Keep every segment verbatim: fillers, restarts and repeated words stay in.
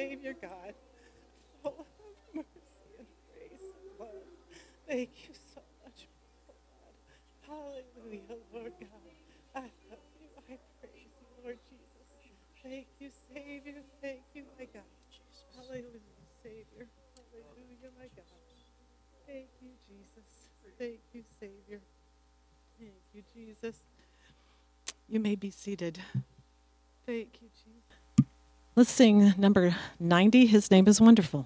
Savior, God. Oh, have mercy and grace and love. Thank you so much, God. Hallelujah, Lord God. I love you. I praise you, Lord Jesus. Thank you, Savior. Thank you, my God. Hallelujah, Savior. Hallelujah, my God. Thank you, Jesus. Thank you, Savior. Thank you, Jesus. You may be seated. Thank you, Jesus. Let's sing number ninety, His Name is Wonderful.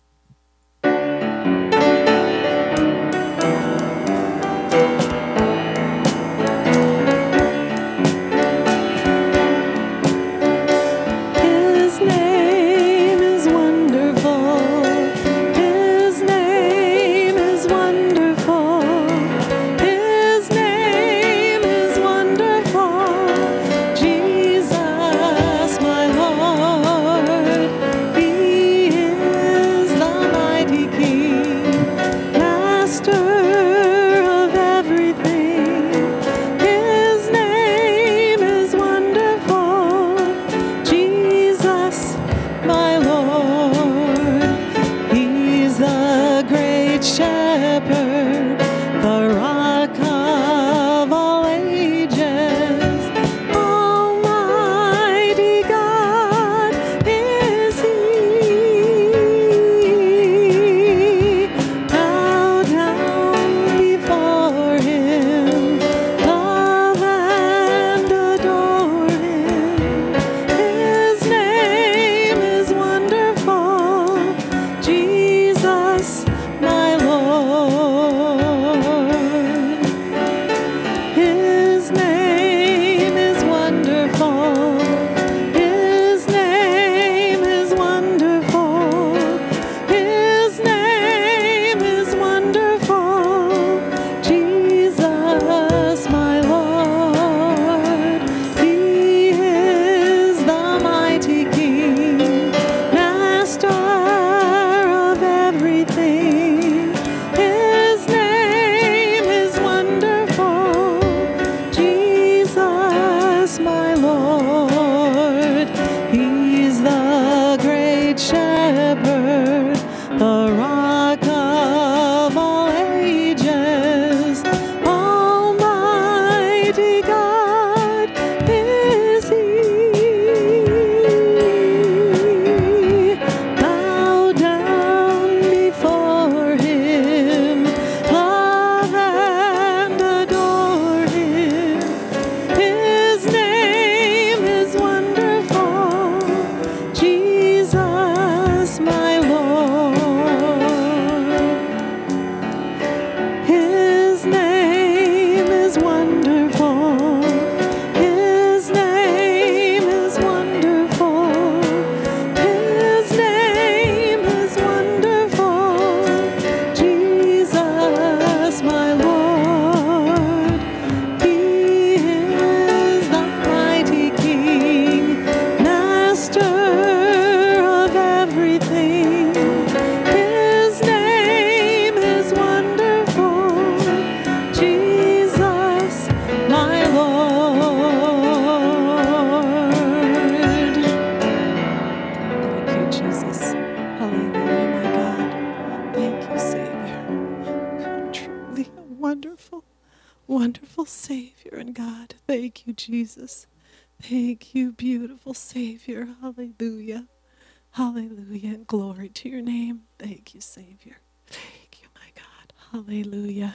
Jesus. Thank you, beautiful Savior. Hallelujah. Hallelujah. And glory to your name. Thank you, Savior. Thank you, my God. Hallelujah.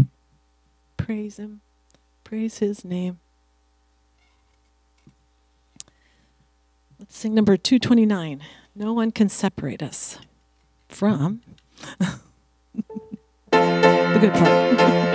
Praise him. Praise his name. Let's sing number two twenty-nine. No one can separate us from the good part.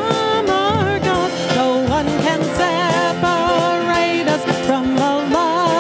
From the love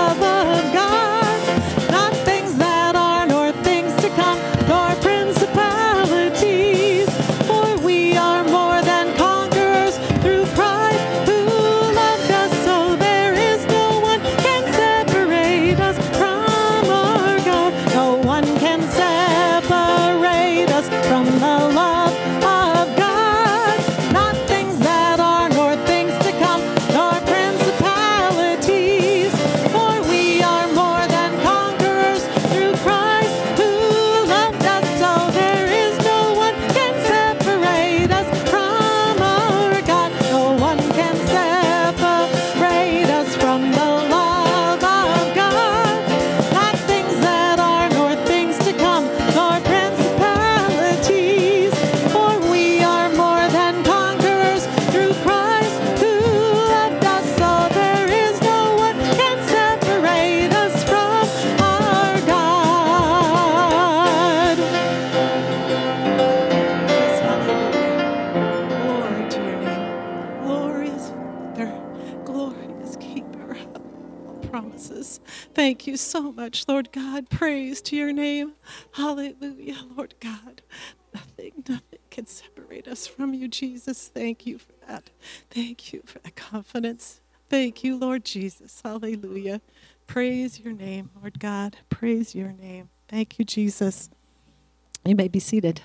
Thank you so much, Lord God. Praise to your name. Hallelujah, Lord God. Nothing, nothing can separate us from you, Jesus. Thank you for that. Thank you for that confidence. Thank you, Lord Jesus. Hallelujah. Praise your name, Lord God. Praise your name. Thank you, Jesus. You may be seated.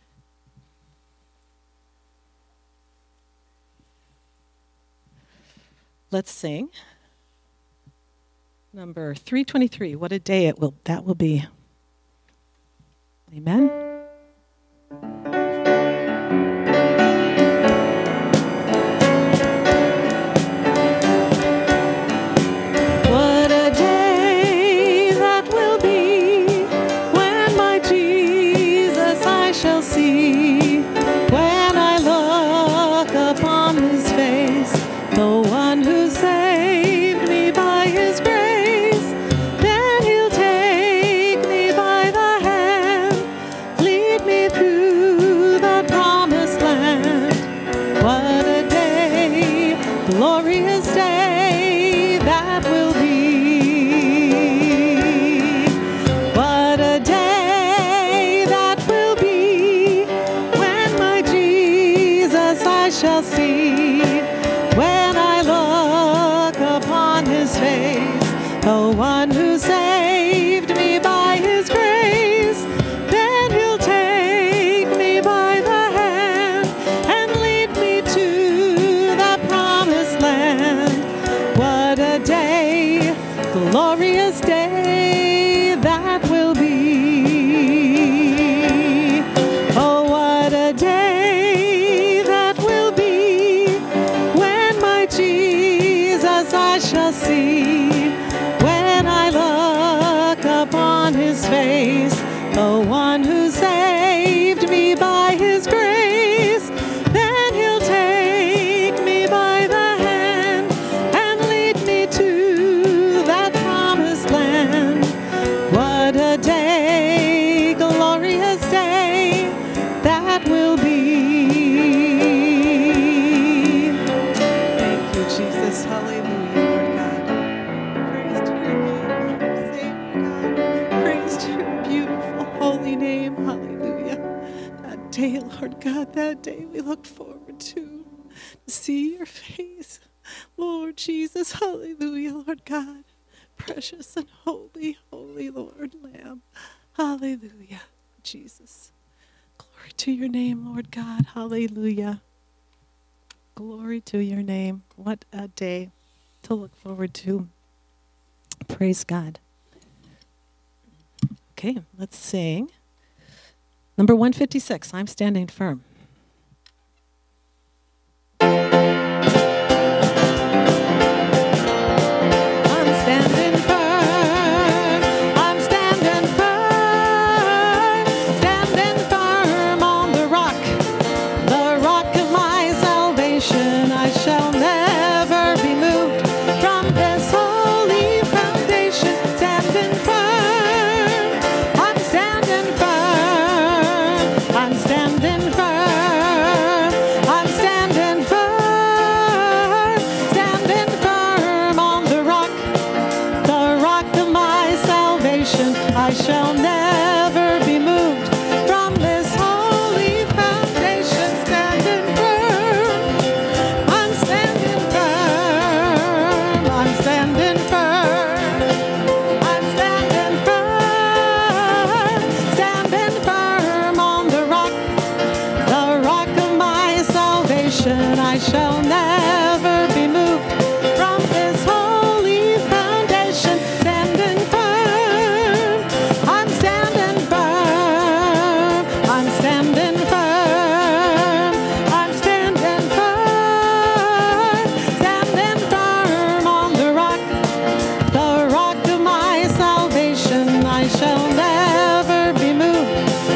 Let's sing number three twenty-three. What a day it will that will be. Amen. What a day that will be when my Jesus I shall see, when I look upon his face, the one who saved me by his grace. Then he'll take me by the hand, lead me through the promised land. What a day, glorious day that will be. What a day that will be when my Jesus I shall see, when I look upon his face, the one who saved me by his grace. Then he'll take me by the hand and lead me to the promised land. What a day, glorious day that will be. Oh, what a day that will be when my Jesus I shall see, when I look upon his face, the one who saved me by his grace. Then he'll take me by the hand and lead me to that promised land. What a day, glorious day that will be. Thank you, Jesus. Hallelujah, Lord God. Praise to your name, Lord Savior God. Praise to your beautiful holy name. Hallelujah. That day, Lord God, that day we look forward to, to see your face. Lord Jesus, hallelujah, Lord God. Precious and holy, holy Lord Lamb. Hallelujah, Jesus. Glory to your name, Lord God. Hallelujah. Glory to your name. What a day to look forward to. Praise God. Okay, let's sing. Number one fifty-six, I'm Standing Firm.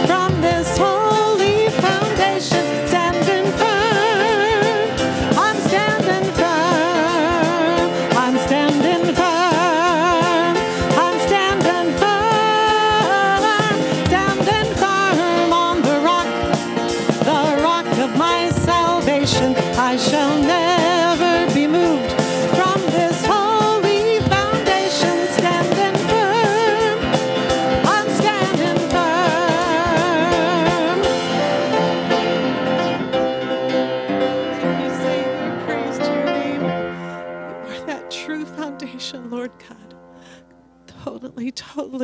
I'm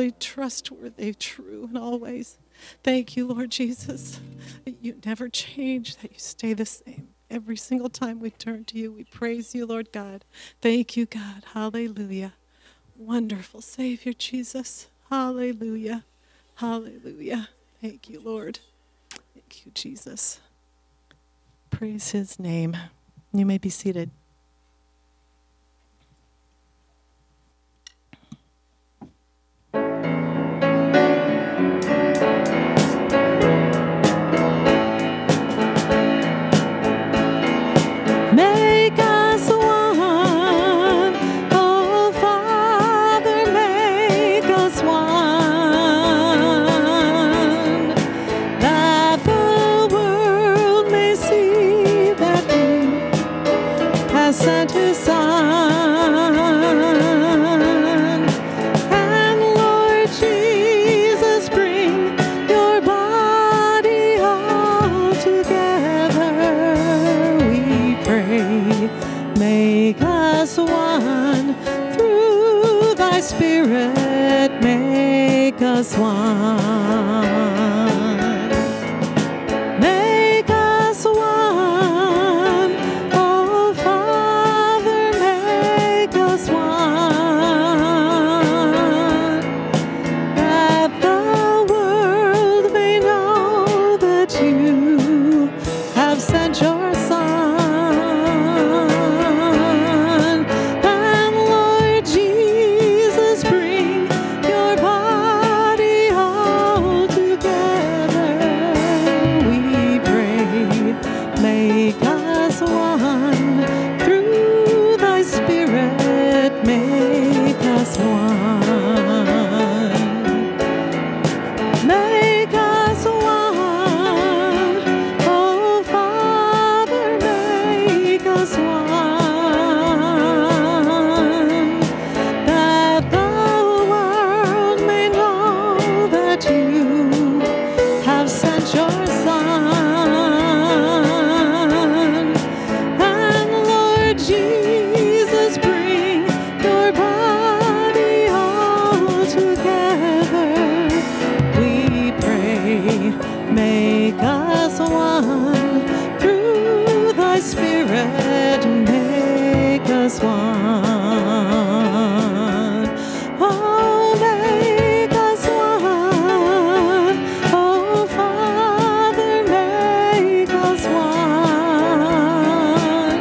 faithfully trustworthy, true in all ways. Thank you, Lord Jesus, that you never change, that you stay the same. Every single time we turn to you, we praise you, Lord God. Thank you, God. Hallelujah. Wonderful Savior, Jesus. Hallelujah. Hallelujah. Thank you, Lord. Thank you, Jesus. Praise his name. You may be seated. Make us one, oh Father, make us one, that the world may see that you have sent his Son. And Lord Jesus, bring your body all together, we pray. Make us one through thy Spirit, make us one. Make us one, oh Father, make us one, that the world may know that you have sent your Son. And Lord Jesus, bring your body all together, we pray. Make us one through thy Spirit, make us one. Make us one, oh Father, make us one, that the world may know that you have sent your Son. And Lord Jesus, bring your body all together, we pray. Make us one through thy Spirit, make us one. Oh, make us one, oh Father, make us one,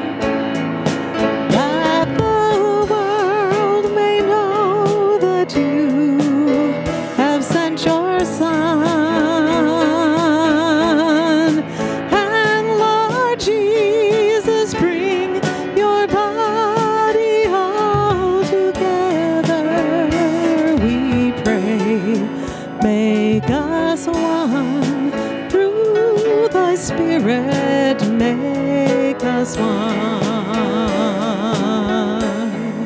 that the world may know that you have sent your Son. And Lord Jesus, bring your body all together, we pray. Make us one through thy Spirit, make us one.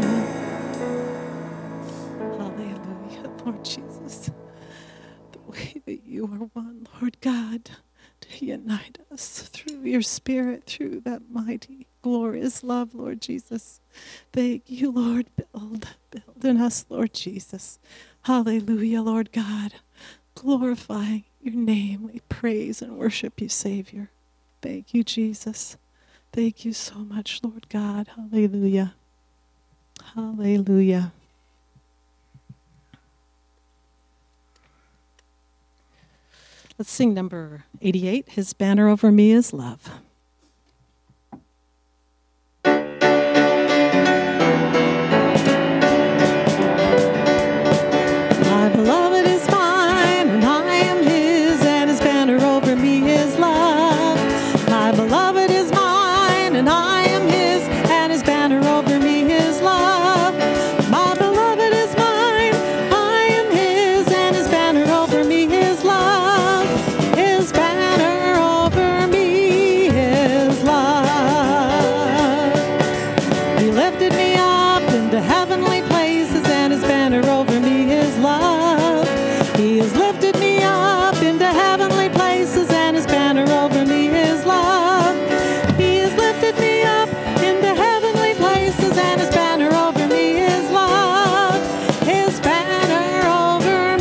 Hallelujah, Lord Jesus. The way that you are one, Lord God, to unite us through your Spirit, through that mighty, glorious love, Lord Jesus. Thank you, Lord. Build, build in us, Lord Jesus. Hallelujah, Lord God. Glorifying your name, we praise and worship you, Savior. Thank you, Jesus. Thank you so much, Lord God. Hallelujah. Hallelujah. Let's sing number eighty-eight, His Banner Over Me is Love. My beloved is mine, and I am his, and his banner over me is love. My beloved is mine, and I am his, and his banner over me is love. My beloved is mine, I am his, and his banner over me is love. His banner over me is love. He lifted me up into heavenly places, and his banner over me is love. He has lifted me up into heavenly places, and his banner over me is love. He has lifted me up into heavenly places, and his banner over me is love. His banner over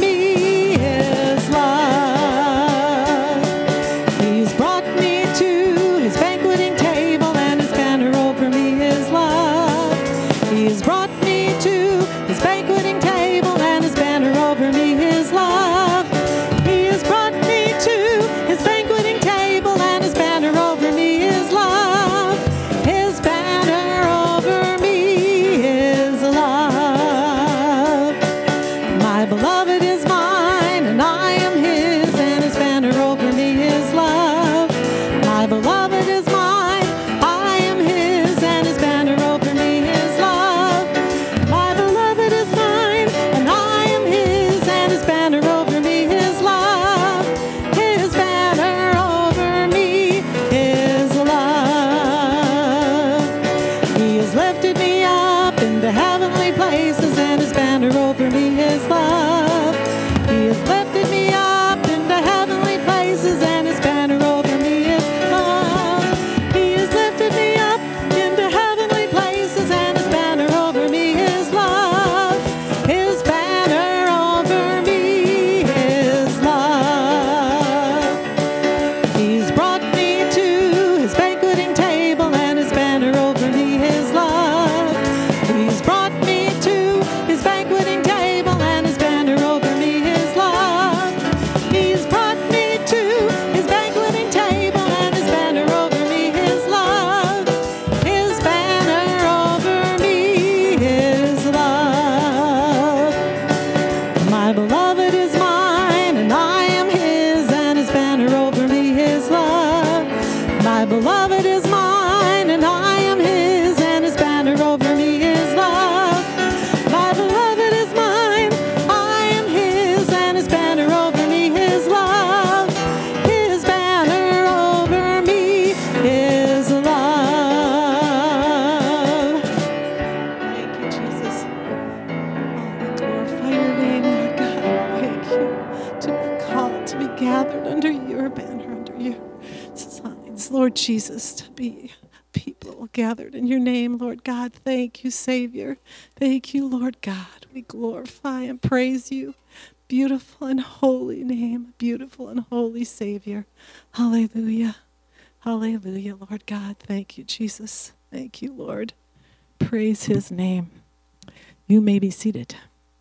gathered under your banner, under your signs, Lord Jesus, to be people gathered in your name, Lord God. Thank you, Savior. Thank you, Lord God. We glorify and praise you. Beautiful and holy name, beautiful and holy Savior. Hallelujah. Hallelujah, Lord God. Thank you, Jesus. Thank you, Lord. Praise his name. You may be seated.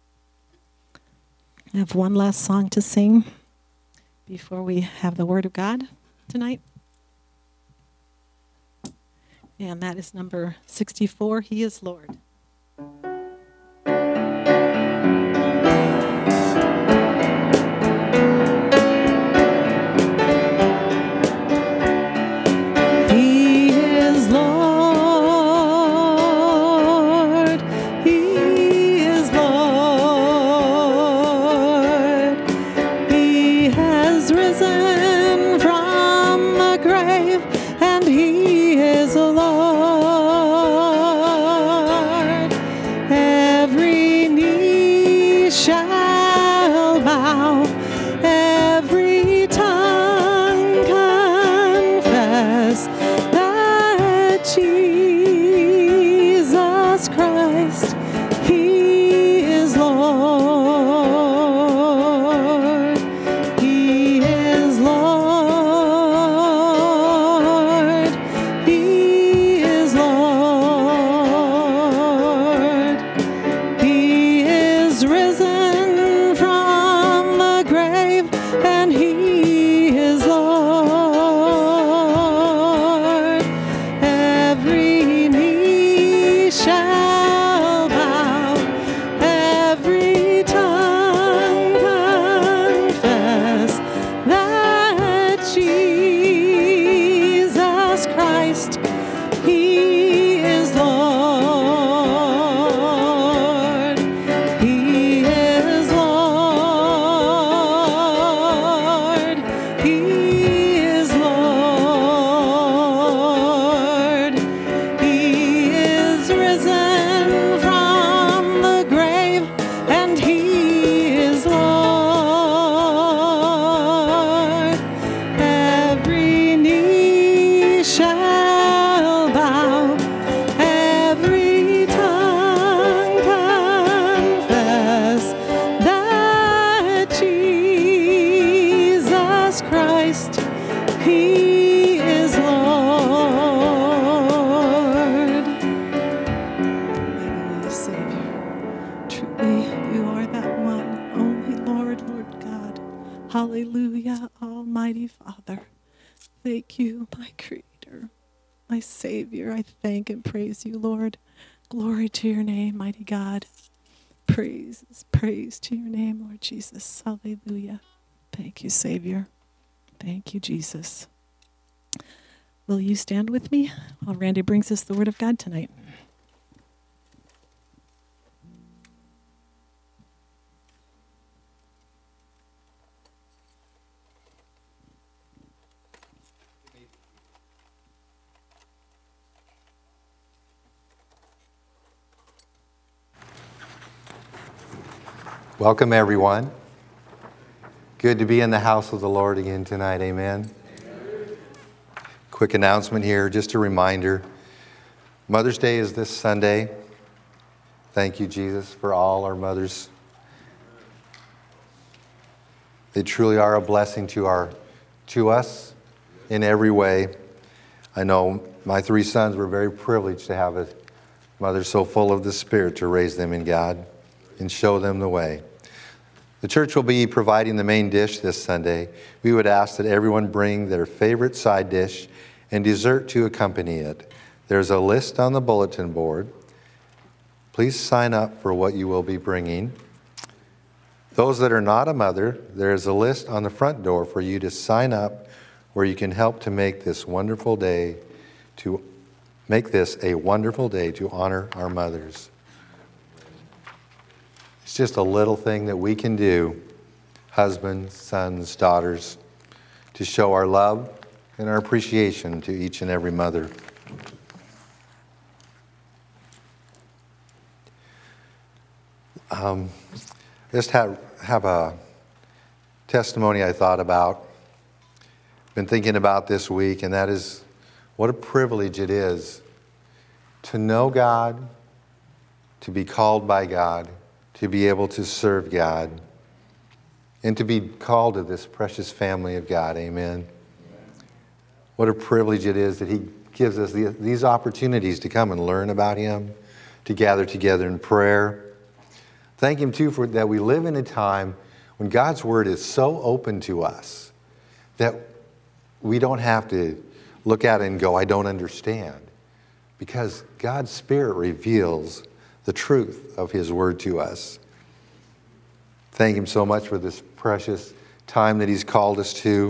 I have one last song to sing before we have the Word of God tonight. And that is number sixty-four, He is Lord. He is Lord. He is Lord. He has risen from the grave, and he is Lord. Every knee shall bow, every tongue confess that Jesus Christ, he is Lord. He is Lord. He is Lord. He is risen from the grave, and he is Lord. Every knee shall bow, every tongue confess that Jesus Christ, he is Lord. He is Lord. He is Lord. He is risen from the grave, and he is Lord. Every knee shall bow, every tongue confess that Jesus Christ, he is Lord. Hallelujah, Savior. Truly, you are that one, only Lord, Lord God. Hallelujah, Almighty Father. Thank you, my Creator, my Savior. I thank and praise you, Lord. Glory to your name, mighty God. Praise, praise to your name, Lord Jesus. Hallelujah. Thank you, Savior. Thank you, Jesus. Will you stand with me while Randy brings us the Word of God tonight? Welcome, everyone. Good to be in the house of the Lord again tonight. Amen. Amen. Quick announcement here, just a reminder. Mother's Day is this Sunday. Thank you, Jesus, for all our mothers. They truly are a blessing to our, to us in every way. I know my three sons were very privileged to have a mother so full of the Spirit to raise them in God and show them the way. The church will be providing the main dish this Sunday. We would ask that everyone bring their favorite side dish and dessert to accompany it. There's a list on the bulletin board. Please sign up for what you will be bringing. Those that are not a mother, there is a list on the front door for you to sign up where you can help to make this wonderful day, to make this a wonderful day to honor our mothers. It's just a little thing that we can do, husbands, sons, daughters, to show our love and our appreciation to each and every mother. Um, just have, have a testimony I thought about. been thinking about this week, and that is what a privilege it is to know God, to be called by God, to be able to serve God, and to be called to this precious family of God. Amen. What a privilege it is that he gives us the, these opportunities to come and learn about him, to gather together in prayer. Thank him, too, for that we live in a time when God's word is so open to us that we don't have to look at it and go, I don't understand. Because God's Spirit reveals the truth of his word to us. Thank him so much for this precious time that he's called us to.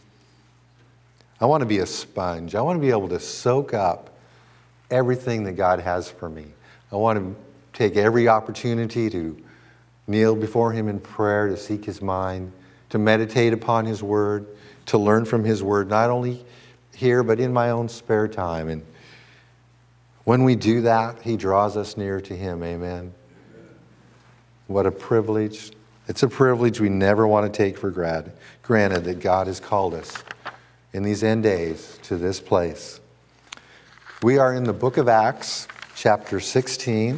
I want to be a sponge. I want to be able to soak up everything that God has for me. I want to take every opportunity to kneel before him in prayer, to seek his mind, to meditate upon his word, to learn from his word, not only here, but in my own spare time. And when we do that, he draws us near to him. Amen. What a privilege. It's a privilege we never want to take for granted that God has called us in these end days to this place. We are in the book of Acts, chapter sixteen.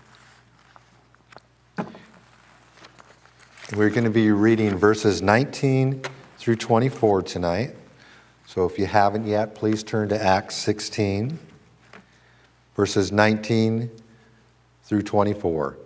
We're going to be reading verses nineteen through twenty-four tonight. So if you haven't yet, please turn to Acts sixteen, verses nineteen through twenty-four.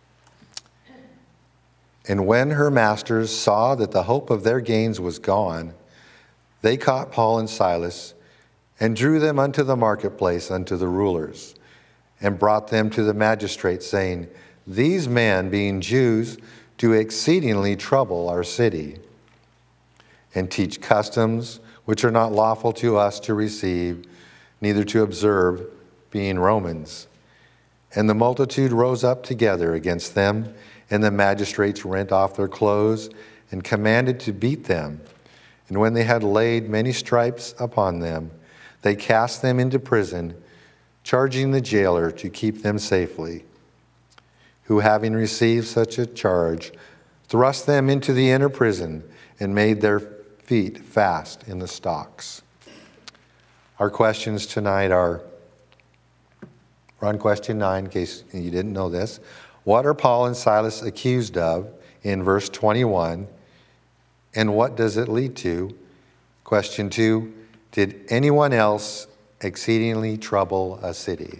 And when her masters saw that the hope of their gains was gone, they caught Paul and Silas and drew them unto the marketplace unto the rulers, and brought them to the magistrates, saying, These men, being Jews, do exceedingly trouble our city, and teach customs which are not lawful to us to receive, neither to observe, being Romans. And the multitude rose up together against them, and the magistrates rent off their clothes, and commanded to beat them. And when they had laid many stripes upon them, they cast them into prison, charging the jailer to keep them safely, who, having received such a charge, thrust them into the inner prison and made their feet fast in the stocks. Our questions tonight are, we're on question nine, in case you didn't know this. What are Paul and Silas accused of in verse twenty-one, and what does it lead to? Question two, did anyone else exceedingly trouble a city?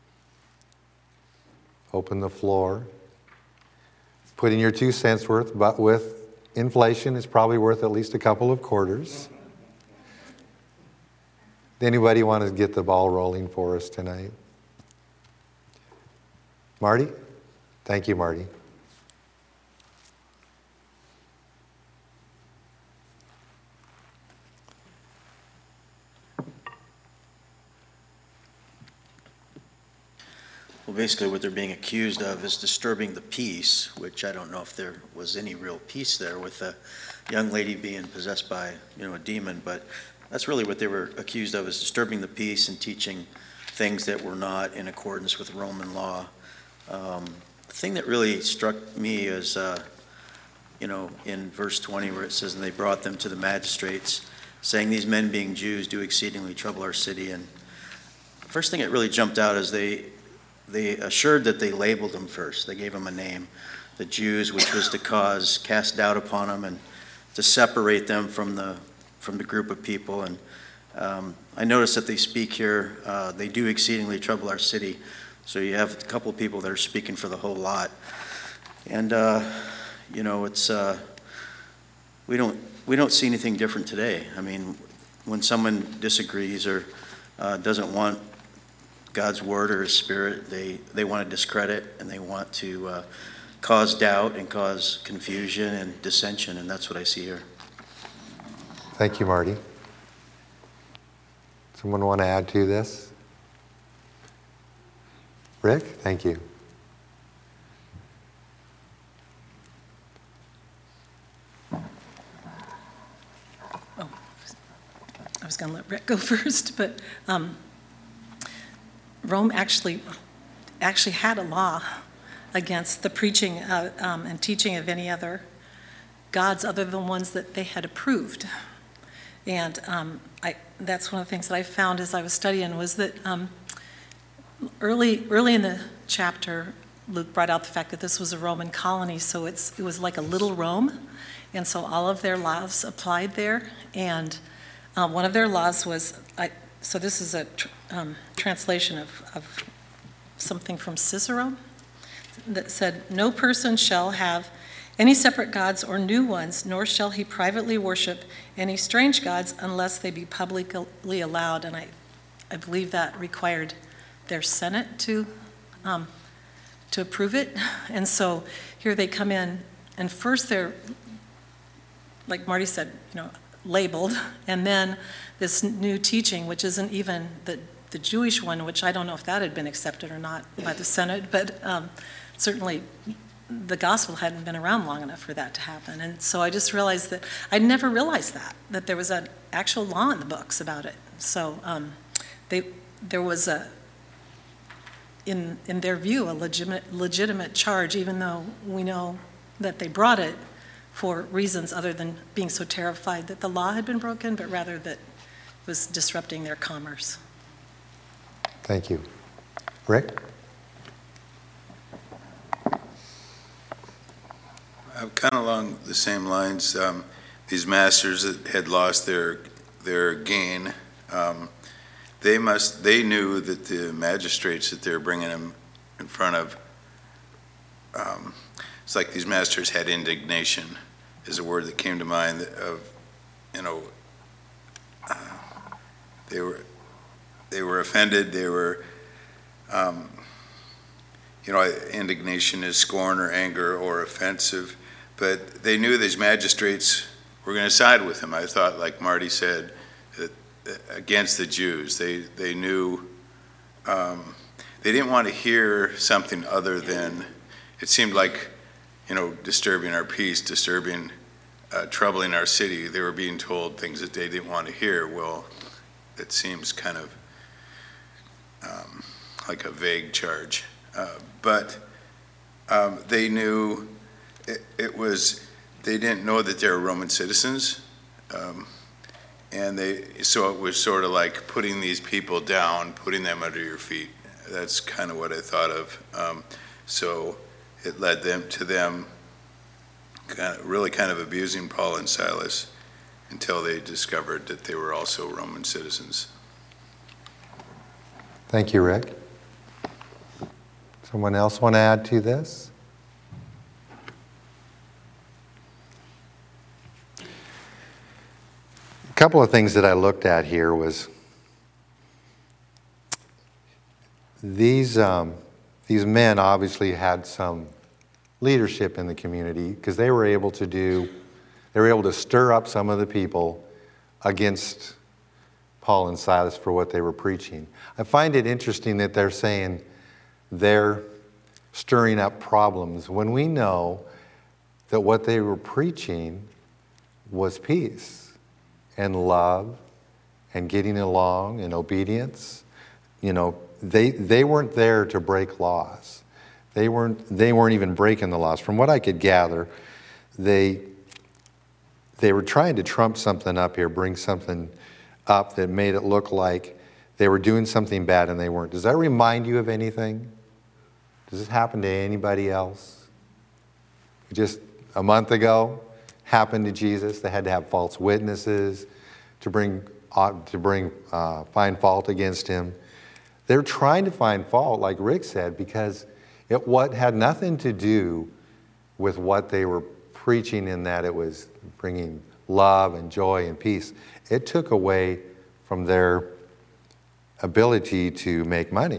Open the floor. Put in your two cents worth, but with inflation, it's probably worth at least a couple of quarters. Anybody want to get the ball rolling for us tonight? Marty? Thank you, Marty. Well, basically what they're being accused of is disturbing the peace, which I don't know if there was any real peace there with a young lady being possessed by, you know, a demon, but that's really what they were accused of, is disturbing the peace and teaching things that were not in accordance with Roman law. Um, the thing that really struck me is, uh, you know, in verse twenty where it says, and they brought them to the magistrates, saying, these men being Jews do exceedingly trouble our city. And the first thing that really jumped out is they They assured that they labeled them first. They gave them a name, the Jews, which was to cause, cast doubt upon them and to separate them from the from the group of people. And um, I noticed that they speak here, uh, they do exceedingly trouble our city. So you have a couple of people that are speaking for the whole lot. And, uh, you know, it's, uh, we don't we don't see anything different today. I mean, when someone disagrees or uh, doesn't want God's word or his spirit, they, they want to discredit and they want to uh, cause doubt and cause confusion and dissension, and that's what I see here. Thank you, Marty. Someone want to add to this? Rick, thank you. Oh, I was going to let Rick go first, but um, Rome actually actually had a law against the preaching uh, um, and teaching of any other gods other than ones that they had approved. And um, I, that's one of the things that I found as I was studying was that um, early, early in the chapter, Luke brought out the fact that this was a Roman colony, so it's, it was like a little Rome, and so all of their laws applied there. And uh, one of their laws was, I, so this is a tr- um, translation of, of something from Cicero that said, "No person shall have any separate gods or new ones, nor shall he privately worship any strange gods unless they be publicly allowed." And I, I believe that required their Senate to um, to approve it. And so here they come in, and first they're, like Marty said, you know, labeled, and then this new teaching, which isn't even the, the Jewish one, which I don't know if that had been accepted or not by the Senate, but um, certainly the gospel hadn't been around long enough for that to happen. And so I just realized that I'd never realized that, that there was an actual law in the books about it. So um, they, there was a, in in their view, a legitimate legitimate charge, even though we know that they brought it for reasons other than being so terrified that the law had been broken, but rather that it was disrupting their commerce. Thank you. Rick? Uh, kind of along the same lines, um, these masters that had lost their their gain, um, they must they knew that the magistrates that they were bringing them in front of, um, it's like these masters had indignation, is a word that came to mind of, you know, uh, they were they were offended. They were, um, you know, indignation is scorn or anger or offensive. But they knew these magistrates were going to side with him. I thought, like Marty said, that against the Jews. They they knew, um, they didn't want to hear something other than, it seemed like, you know, disturbing our peace, disturbing, uh, troubling our city. They were being told things that they didn't want to hear. Well, it seems kind of um, like a vague charge. Uh, but um, they knew It, it was, they didn't know that they were Roman citizens, um, and they, so it was sort of like putting these people down, putting them under your feet. That's kind of what I thought of. Um, so it led them to them kind of, really kind of abusing Paul and Silas until they discovered that they were also Roman citizens. Thank you, Rick. Someone else want to add to this? A couple of things that I looked at here was these um, these men obviously had some leadership in the community because they were able to do they were able to stir up some of the people against Paul and Silas for what they were preaching. I find it interesting that they're saying they're stirring up problems when we know that what they were preaching was peace and love and getting along and obedience. You know, they they weren't there to break laws. They weren't they weren't even breaking the laws. From what I could gather, they they were trying to trump something up here, bring something up that made it look like they were doing something bad and they weren't. Does that remind you of anything? Does this happen to anybody else? Just a month ago, happened to Jesus. They had to have false witnesses to bring uh, to bring uh, find fault against him. They're trying to find fault, like Rick said, because it what had nothing to do with what they were preaching, in that it was bringing love and joy and peace. It took away from their ability to make money.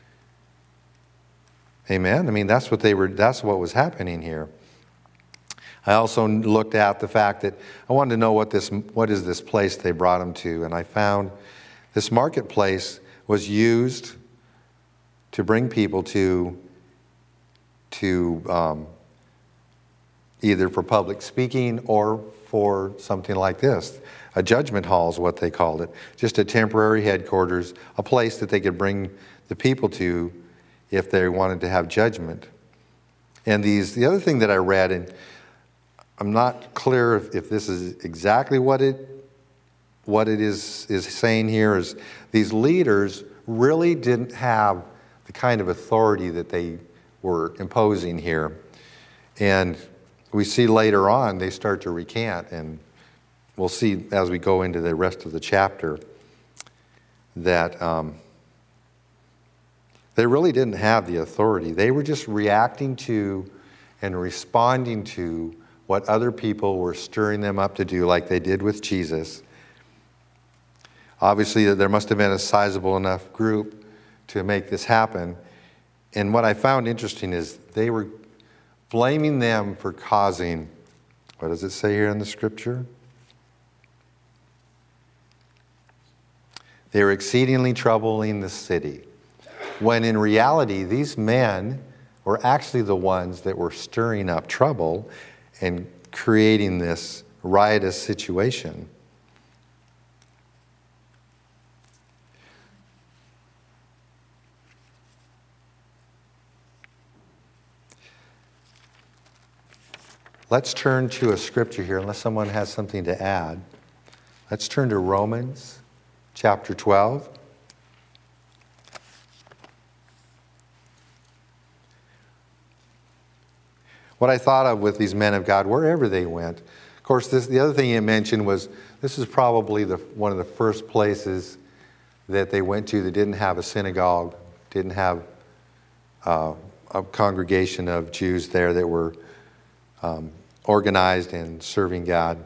Amen. I mean, that's what they were. That's what was happening here. I also looked at the fact that I wanted to know what this, what is this place they brought him to, and I found this marketplace was used to bring people to, to um, either for public speaking or for something like this. A judgment hall is what they called it, just a temporary headquarters, a place that they could bring the people to if they wanted to have judgment. And these, the other thing that I read, and I'm not clear if, if this is exactly what it what it is, is saying here is these leaders really didn't have the kind of authority that they were imposing here. And we see later on they start to recant, and we'll see as we go into the rest of the chapter that um, they really didn't have the authority. They were just reacting to and responding to what other people were stirring them up to do, like they did with Jesus. Obviously, there must have been a sizable enough group to make this happen. And what I found interesting is they were blaming them for causing, what does it say here in the scripture? They were exceedingly troubling the city. When in reality, these men were actually the ones that were stirring up trouble and creating this riotous situation. Let's turn to a scripture here, unless someone has something to add. Let's turn to Romans chapter twelve. What I thought of with these men of God, wherever they went. Of course, this, the other thing you mentioned was this is probably the, one of the first places that they went to that didn't have a synagogue, didn't have uh, a congregation of Jews there that were um, organized and serving God.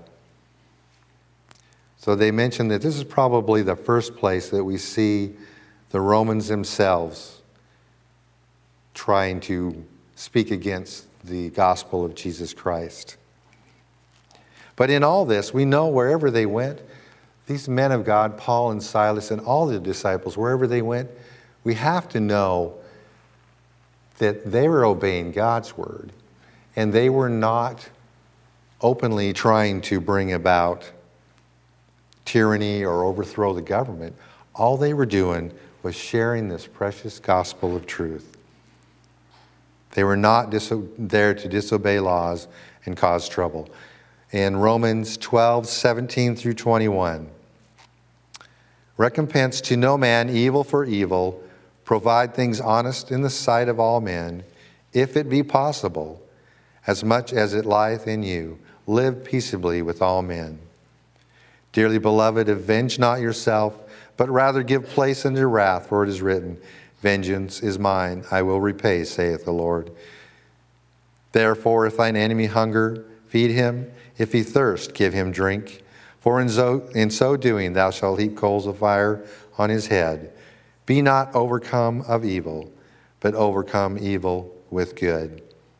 So they mentioned that this is probably the first place that we see the Romans themselves trying to speak against the gospel of Jesus Christ. But in all this, we know wherever they went, these men of God, Paul and Silas and all the disciples, wherever they went, we have to know that they were obeying God's word, and they were not openly trying to bring about tyranny or overthrow the government. All they were doing was sharing this precious gospel of truth. They were not diso- there to disobey laws and cause trouble. In Romans twelve, seventeen through twenty-one, recompense to no man evil for evil, provide things honest in the sight of all men, if it be possible, as much as it lieth in you, live peaceably with all men. Dearly beloved, avenge not yourself, but rather give place unto wrath, for it is written, vengeance is mine, I will repay, saith the Lord. Therefore, if thine enemy hunger, feed him. If he thirst, give him drink. For in so, in so doing thou shalt heap coals of fire on his head. Be not overcome of evil, but overcome evil with good.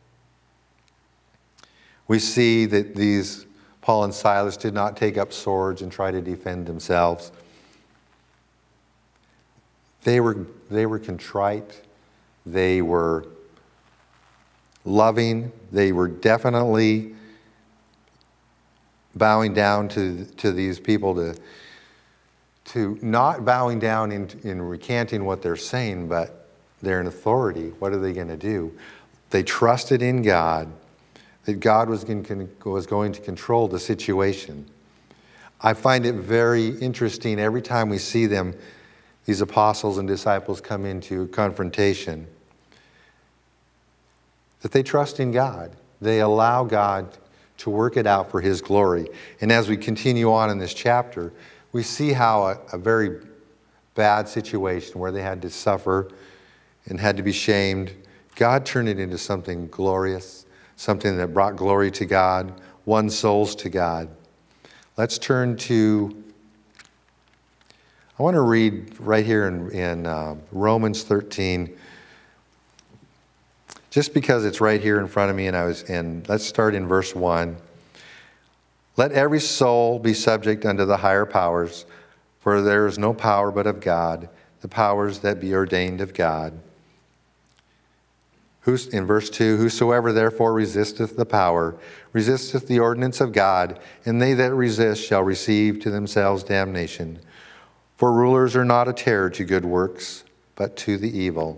We see that these Paul and Silas did not take up swords and try to defend themselves. They were, they were contrite. They were loving. They were definitely bowing down to, to these people, to, to not bowing down in, in recanting what they're saying, but they're in authority. What are they going to do? They trusted in God, that God was going, was going to control the situation. I find it very interesting every time we see them, these apostles and disciples come into confrontation, that they trust in God. They allow God to work it out for his glory. And as we continue on in this chapter, we see how a, a very bad situation where they had to suffer and had to be shamed, God turned it into something glorious, something that brought glory to God, won souls to God. Let's turn to, I want to read right here in, in uh, Romans thirteen, just because it's right here in front of me, and I was in, let's start in verse one. Let every soul be subject unto the higher powers, for there is no power but of God, the powers that be ordained of God. Who's, in verse two, whosoever therefore resisteth the power, resisteth the ordinance of God, and they that resist shall receive to themselves damnation. For rulers are not a terror to good works, but to the evil.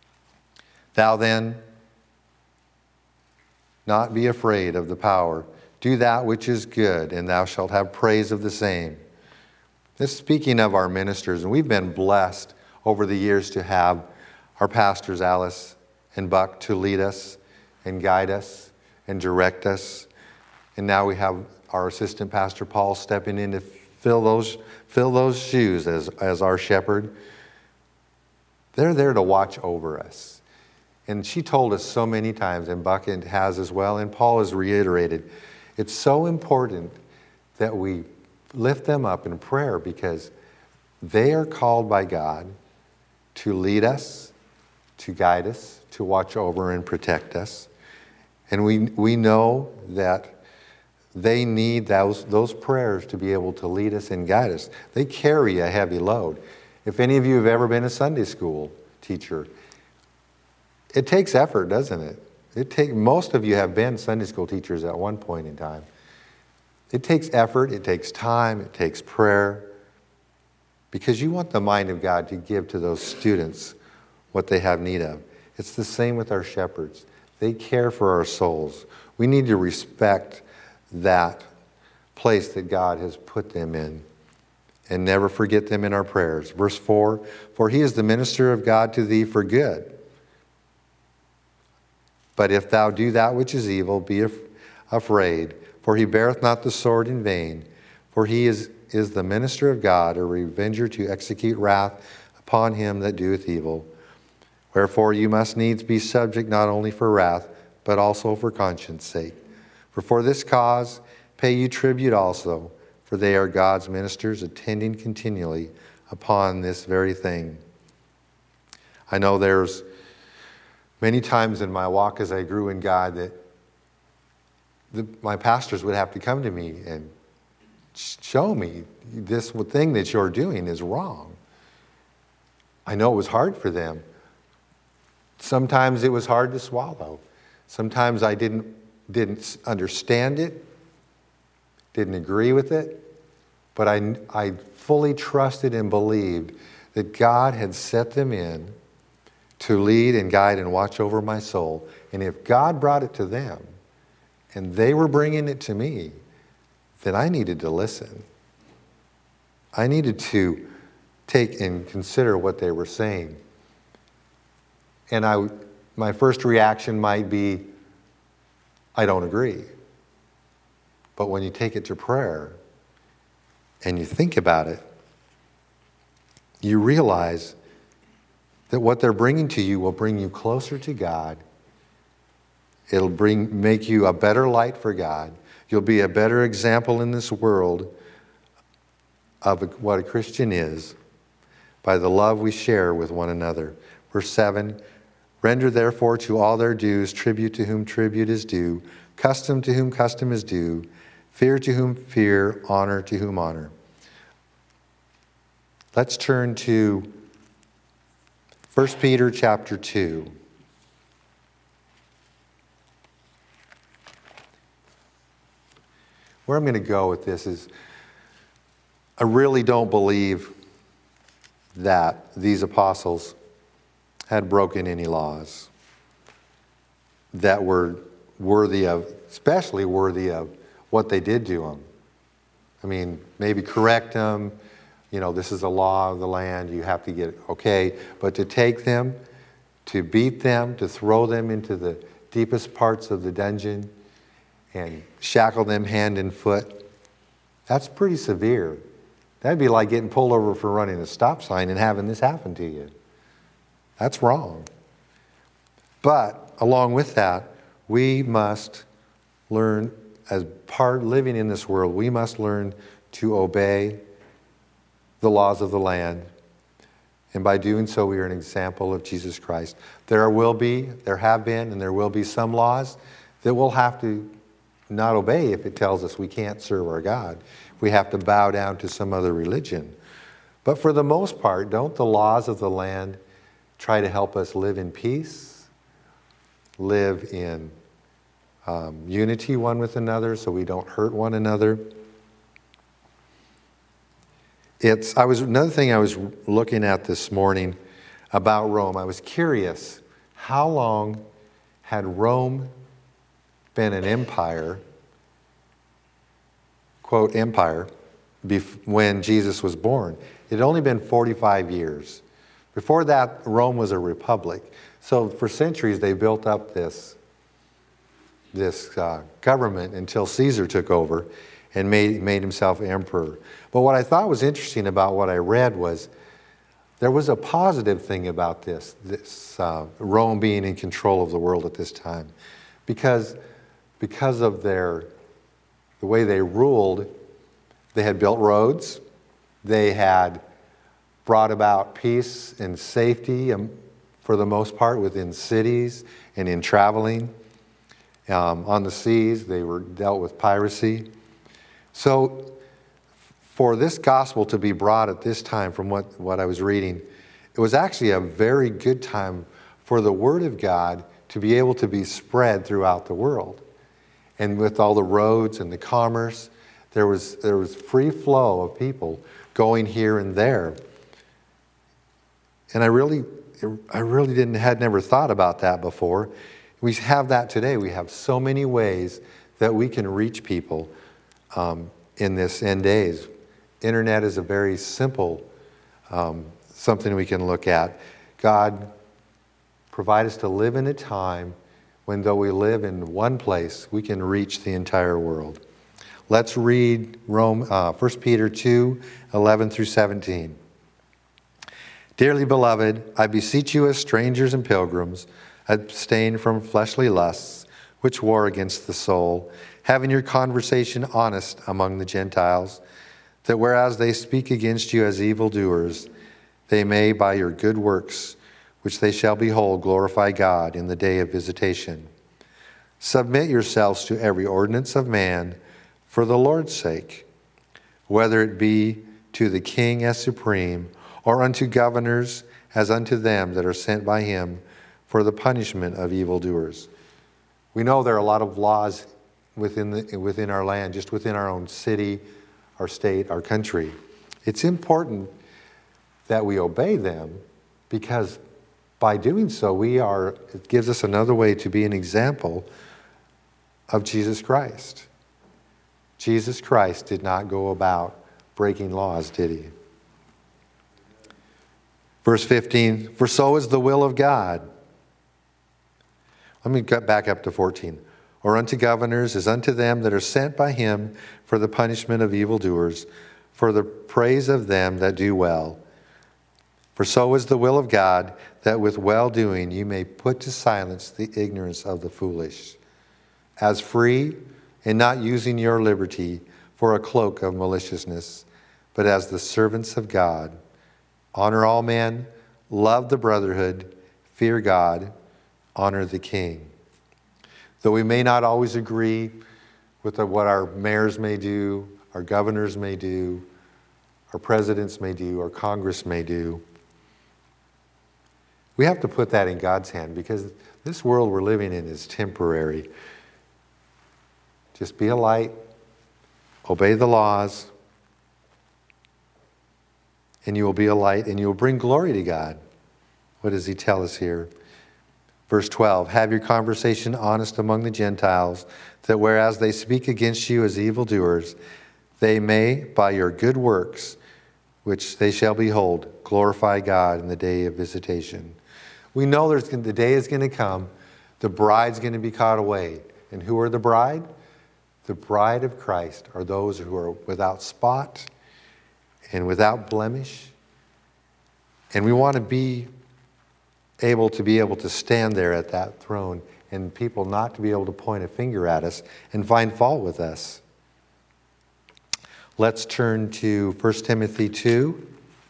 Thou then, not be afraid of the power, do that which is good, and thou shalt have praise of the same. This speaking of our ministers, and we've been blessed over the years to have our pastors, Alice and Buck, to lead us and guide us and direct us. And now we have our assistant pastor, Paul, stepping in to fill those, fill those shoes as, as our shepherd. They're there to watch over us. And she told us so many times, and Buck has as well, and Paul has reiterated, it's so important that we lift them up in prayer because they are called by God to lead us, to guide us, to watch over and protect us. And we we know that they need those, those prayers to be able to lead us and guide us. They carry a heavy load. If any of you have ever been a Sunday school teacher, it takes effort, doesn't it? It take, most of you have been Sunday school teachers at one point in time. It takes effort, it takes time, it takes prayer, because you want the mind of God to give to those students what they have need of. It's the same with our shepherds. They care for our souls. We need to respect that place that God has put them in and never forget them in our prayers. Verse four, for he is the minister of God to thee for good. But if thou do that which is evil, be af- afraid, for he beareth not the sword in vain, for he is, is the minister of God, a revenger to execute wrath upon him that doeth evil. Wherefore you must needs be subject not only for wrath, but also for conscience sake. For for this cause pay you tribute also, for they are God's ministers, attending continually upon this very thing. I know there's many times in my walk as I grew in God that the, my pastors would have to come to me and show me this thing that you're doing is wrong. I know it was hard for them. Sometimes it was hard to swallow. Sometimes I didn't, didn't understand it, didn't agree with it, but I, I fully trusted and believed that God had set them in to lead and guide and watch over my soul. And if God brought it to them and they were bringing it to me, then I needed to listen. I needed to take and consider what they were saying. And I, my first reaction might be, I don't agree. But when you take it to prayer and you think about it, you realize that what they're bringing to you will bring you closer to God. It'll bring, make you a better light for God. You'll be a better example in this world of what a Christian is by the love we share with one another. Verse seven, render therefore to all their dues, tribute to whom tribute is due, custom to whom custom is due, fear to whom fear, honor to whom honor. Let's turn to First Peter chapter two. Where I'm going to go with this is, I really don't believe that these apostles had broken any laws that were worthy of, especially worthy of what they did to them. I mean, maybe correct them. You know, this is a law of the land. You have to get it, okay. But to take them, to beat them, to throw them into the deepest parts of the dungeon and shackle them hand and foot, that's pretty severe. That'd be like getting pulled over for running a stop sign and having this happen to you. That's wrong. But along with that, we must learn, as part living in this world, we must learn to obey the laws of the land. And by doing so, we are an example of Jesus Christ. There will be, there have been, and there will be some laws that we'll have to not obey if it tells us we can't serve our God. We have to bow down to some other religion. But for the most part, don't the laws of the land try to help us live in peace, live in um, unity one with another so we don't hurt one another? It's, I was, another thing I was looking at this morning about Rome, I was curious, how long had Rome been an empire quote, empire bef- when Jesus was born. It had only been forty-five years. Before that, Rome was a republic. So for centuries, they built up this, this uh, government until Caesar took over and made, made himself emperor. But what I thought was interesting about what I read was there was a positive thing about this, this uh, Rome being in control of the world at this time. Because, because of their, the way they ruled, they had built roads, they had brought about peace and safety um, for the most part within cities and in traveling. Um, on the seas, they were dealt with piracy. So for this gospel to be brought at this time, from what, what I was reading, it was actually a very good time for the Word of God to be able to be spread throughout the world. And with all the roads and the commerce, there was, there was free flow of people going here and there. And I really, I really didn't, had never thought about that before. We have that today. We have so many ways that we can reach people um, in this end days. Internet is a very simple um, something we can look at. God provide us to live in a time when, though we live in one place, we can reach the entire world. Let's read Rome, uh, First Peter two, eleven through seventeen. Dearly beloved, I beseech you as strangers and pilgrims, abstain from fleshly lusts, which war against the soul, having your conversation honest among the Gentiles, that whereas they speak against you as evildoers, they may, by your good works, which they shall behold, glorify God in the day of visitation. Submit yourselves to every ordinance of man for the Lord's sake, whether it be to the king as supreme, or unto governors as unto them that are sent by him for the punishment of evildoers. We know there are a lot of laws within, the, within our land, just within our own city, our state, our country. It's important that we obey them, because by doing so, we are, it gives us another way to be an example of Jesus Christ. Jesus Christ did not go about breaking laws, did he? Verse fifteen, for so is the will of God. Let me get back up to fourteen. Or unto governors as unto them that are sent by him for the punishment of evildoers, for the praise of them that do well. For so is the will of God, that with well-doing you may put to silence the ignorance of the foolish, as free and not using your liberty for a cloak of maliciousness, but as the servants of God. Honor all men, love the brotherhood, fear God, honor the king. Though we may not always agree with what our mayors may do, our governors may do, our presidents may do, our Congress may do, we have to put that in God's hand, because this world we're living in is temporary. Just be a light, obey the laws, and you will be a light, and you will bring glory to God. What does he tell us here? Verse twelve, have your conversation honest among the Gentiles, that whereas they speak against you as evildoers, they may, by your good works, which they shall behold, glorify God in the day of visitation. We know there's the day is going to come, the bride's going to be caught away. And who are the bride? The bride of Christ are those who are without spot and without blemish. And we want to be able to be able to stand there at that throne, and people not to be able to point a finger at us and find fault with us. Let's turn to First Timothy two.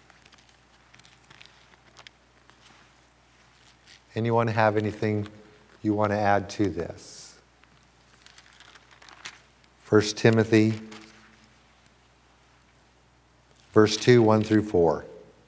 Anyone have anything you want to add to this? First Timothy, verse two, one through four.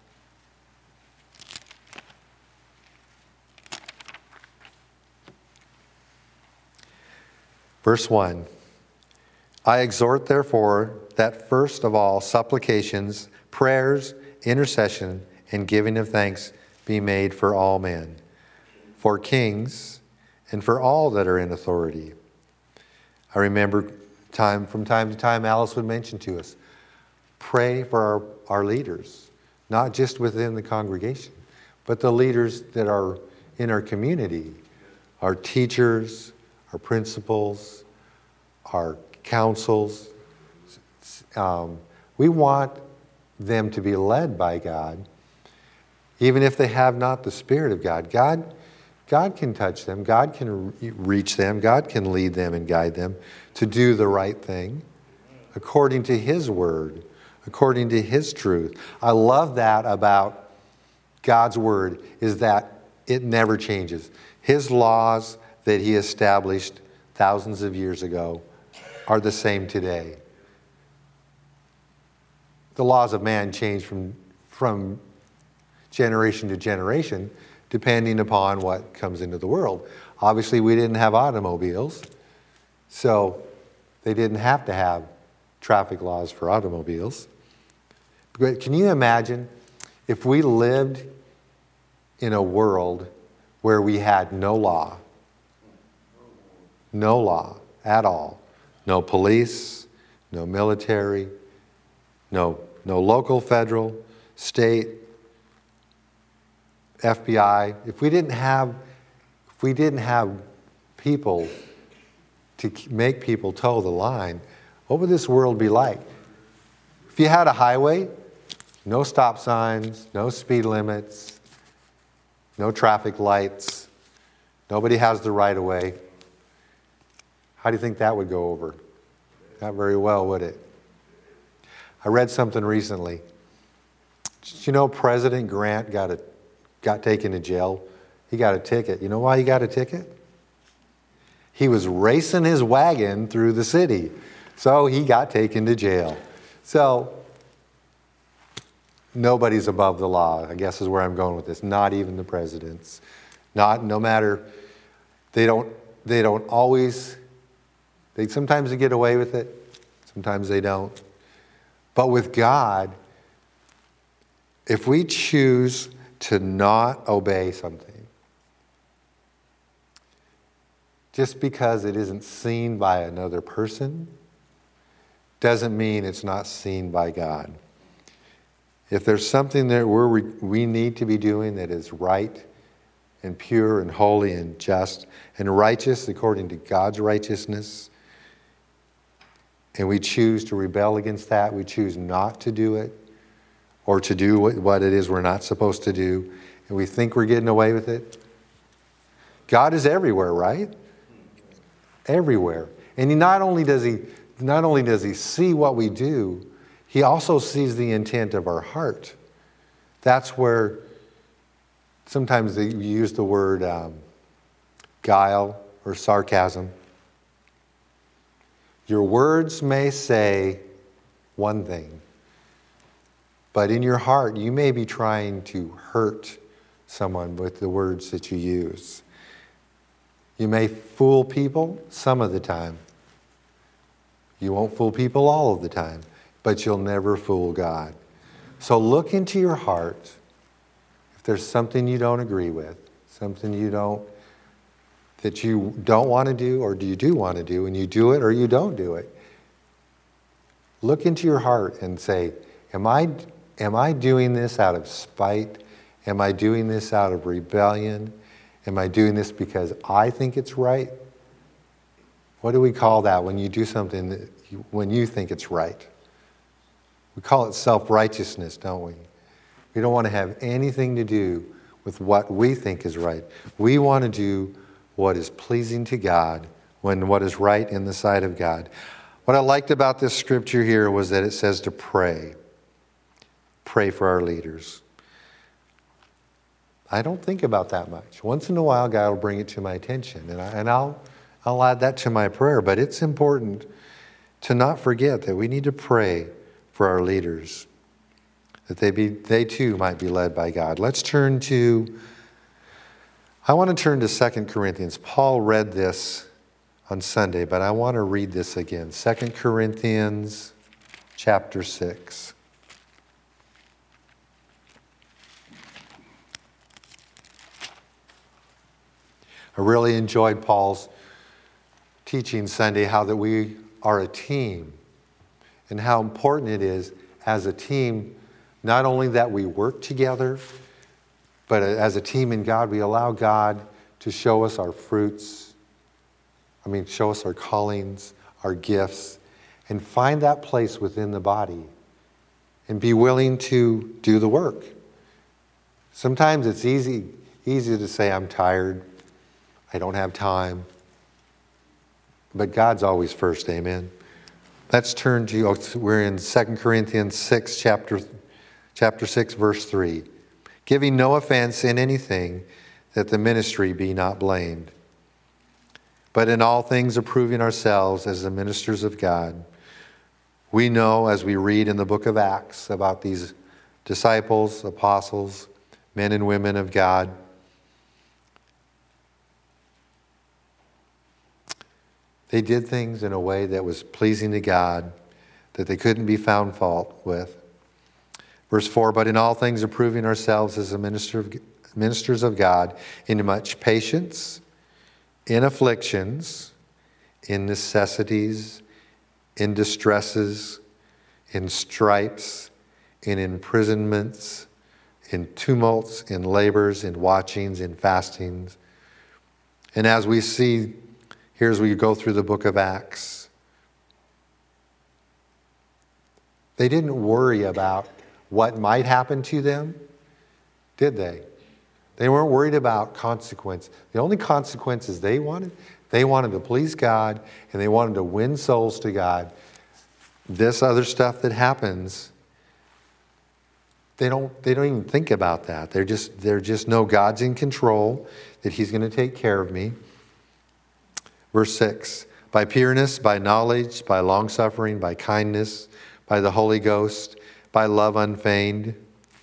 Verse one, I exhort therefore that first of all supplications, prayers, intercession, and giving of thanks be made for all men, for kings, and for all that are in authority. I remember Time from time to time, Alice would mention to us, pray for our, our leaders, not just within the congregation, but the leaders that are in our community, our teachers, our principals, our councils. Um, we want them to be led by God, even if they have not the Spirit of God. God, God can touch them. God can re- reach them. God can lead them and guide them to do the right thing according to His word, according to His truth. I love that about God's word, is that it never changes. His laws that He established thousands of years ago are the same today. The laws of man change from, from generation to generation, depending upon what comes into the world. Obviously, we didn't have automobiles, so they didn't have to have traffic laws for automobiles. But can you imagine if we lived in a world where we had no law, no law at all, no police, no military, no, no local, federal, state, F B I. If we didn't have, if we didn't have people to make people toe the line, what would this world be like? If you had a highway, no stop signs, no speed limits, no traffic lights, nobody has the right of way, how do you think that would go over? Not very well, would it? I read something recently. Did you know President Grant got a got taken to jail? He got a ticket. You know why he got a ticket? He was racing his wagon through the city. So he got taken to jail. So nobody's above the law, I guess is where I'm going with this. Not even the presidents. Not, no matter, they don't, they don't always, they sometimes they get away with it. Sometimes they don't. But with God, if we choose to not obey something, just because it isn't seen by another person, doesn't mean it's not seen by God. If there's something that we're, we need to be doing that is right and pure and holy and just and righteous according to God's righteousness, and we choose to rebel against that, we choose not to do it, or to do what it is we're not supposed to do, and we think we're getting away with it. God is everywhere, right? Everywhere. And he not only does he not only does he see what we do, he also sees the intent of our heart. That's where sometimes they use the word um, guile or sarcasm. Your words may say one thing, but in your heart, you may be trying to hurt someone with the words that you use. You may fool people some of the time. You won't fool people all of the time, but you'll never fool God. So look into your heart. If there's something you don't agree with, something you don't, that you don't want to do or do you do want to do, and you do it or you don't do it, look into your heart and say, am I, am I doing this out of spite? Am I doing this out of rebellion? Am I doing this because I think it's right? What do we call that when you do something that you, when you think it's right? We call it self-righteousness, don't we? We don't want to have anything to do with what we think is right. We want to do what is pleasing to God, when what is right in the sight of God. What I liked about this scripture here was that it says to pray. Pray for our leaders. I don't think about that much. Once in a while, God will bring it to my attention, and, I, and I'll, I'll add that to my prayer. But it's important to not forget that we need to pray for our leaders, that they be, they too might be led by God. Let's turn to, I want to turn to Second Corinthians. Paul read this on Sunday, but I want to read this again. Second Corinthians chapter six. I really enjoyed Paul's teaching Sunday, how that we are a team and how important it is as a team, not only that we work together, but as a team in God, we allow God to show us our fruits. I mean, show us our callings, our gifts, and find that place within the body and be willing to do the work. Sometimes it's easy, easy to say, I'm tired, I don't have time. But God's always first, amen. Let's turn to, oh, we're in Second Corinthians six, chapter, chapter six, verse three. Giving no offense in anything, that the ministry be not blamed. But in all things approving ourselves as the ministers of God. We know, as we read in the book of Acts, about these disciples, apostles, men and women of God. They did things in a way that was pleasing to God, that they couldn't be found fault with. Verse four, but in all things approving ourselves as the minister of, ministers of God, in much patience, in afflictions, in necessities, in distresses, in stripes, in imprisonments, in tumults, in labors, in watchings, in fastings. And as we see here as we go through the book of Acts, they didn't worry about what might happen to them, did they? They weren't worried about consequence. The only consequences they wanted, they wanted to please God and they wanted to win souls to God. This other stuff that happens, they don't, they don't even think about that. They're just, they're just know God's in control, that He's going to take care of me. Verse six, by pureness, by knowledge, by longsuffering, by kindness, by the Holy Ghost, by love unfeigned,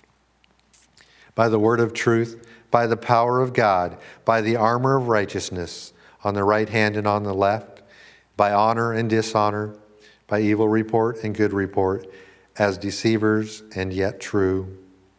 by the word of truth, by the power of God, by the armor of righteousness on the right hand and on the left, by honor and dishonor, by evil report and good report, as deceivers and yet true.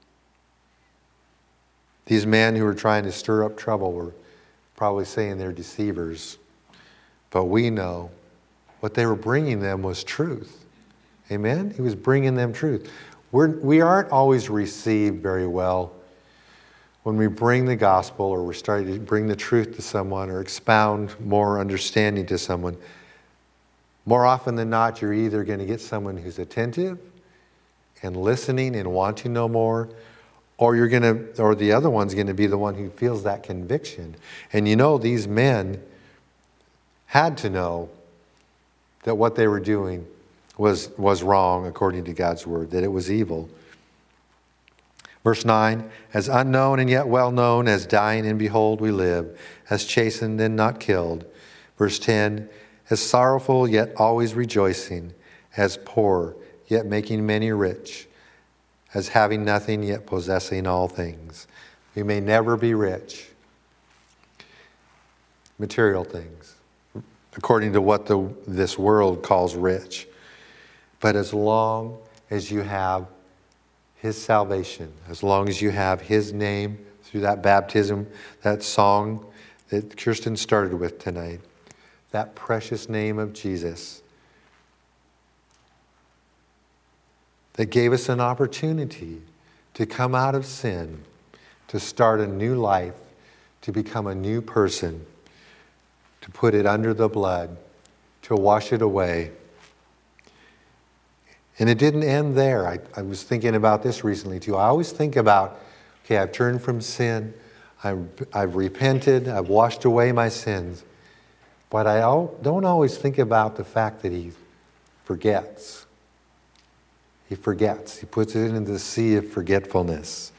These men who were trying to stir up trouble were probably saying they're deceivers. But we know what they were bringing them was truth. Amen? He was bringing them truth. We're, we aren't always received very well when we bring the gospel or we're starting to bring the truth to someone or expound more understanding to someone. More often than not, you're either going to get someone who's attentive and listening and want to know more, or you're going to, or the other one's going to be the one who feels that conviction. And you know, these men had to know that what they were doing was, was wrong according to God's word, that it was evil. Verse nine, as unknown and yet well known, as dying and behold we live, as chastened and not killed. Verse ten, as sorrowful yet always rejoicing, as poor yet making many rich, as having nothing yet possessing all things. We may never be rich. Material things, according to what the, this world calls rich. But as long as you have His salvation, as long as you have His name through that baptism, that song that Kirsten started with tonight, that precious name of Jesus that gave us an opportunity to come out of sin, to start a new life, to become a new person, to put it under the blood, to wash it away. And it didn't end there. I, I was thinking about this recently too. I always think about, okay, I've turned from sin, I've, I've repented, I've washed away my sins. But I don't always think about the fact that He forgets. He forgets. He puts it into the sea of forgetfulness.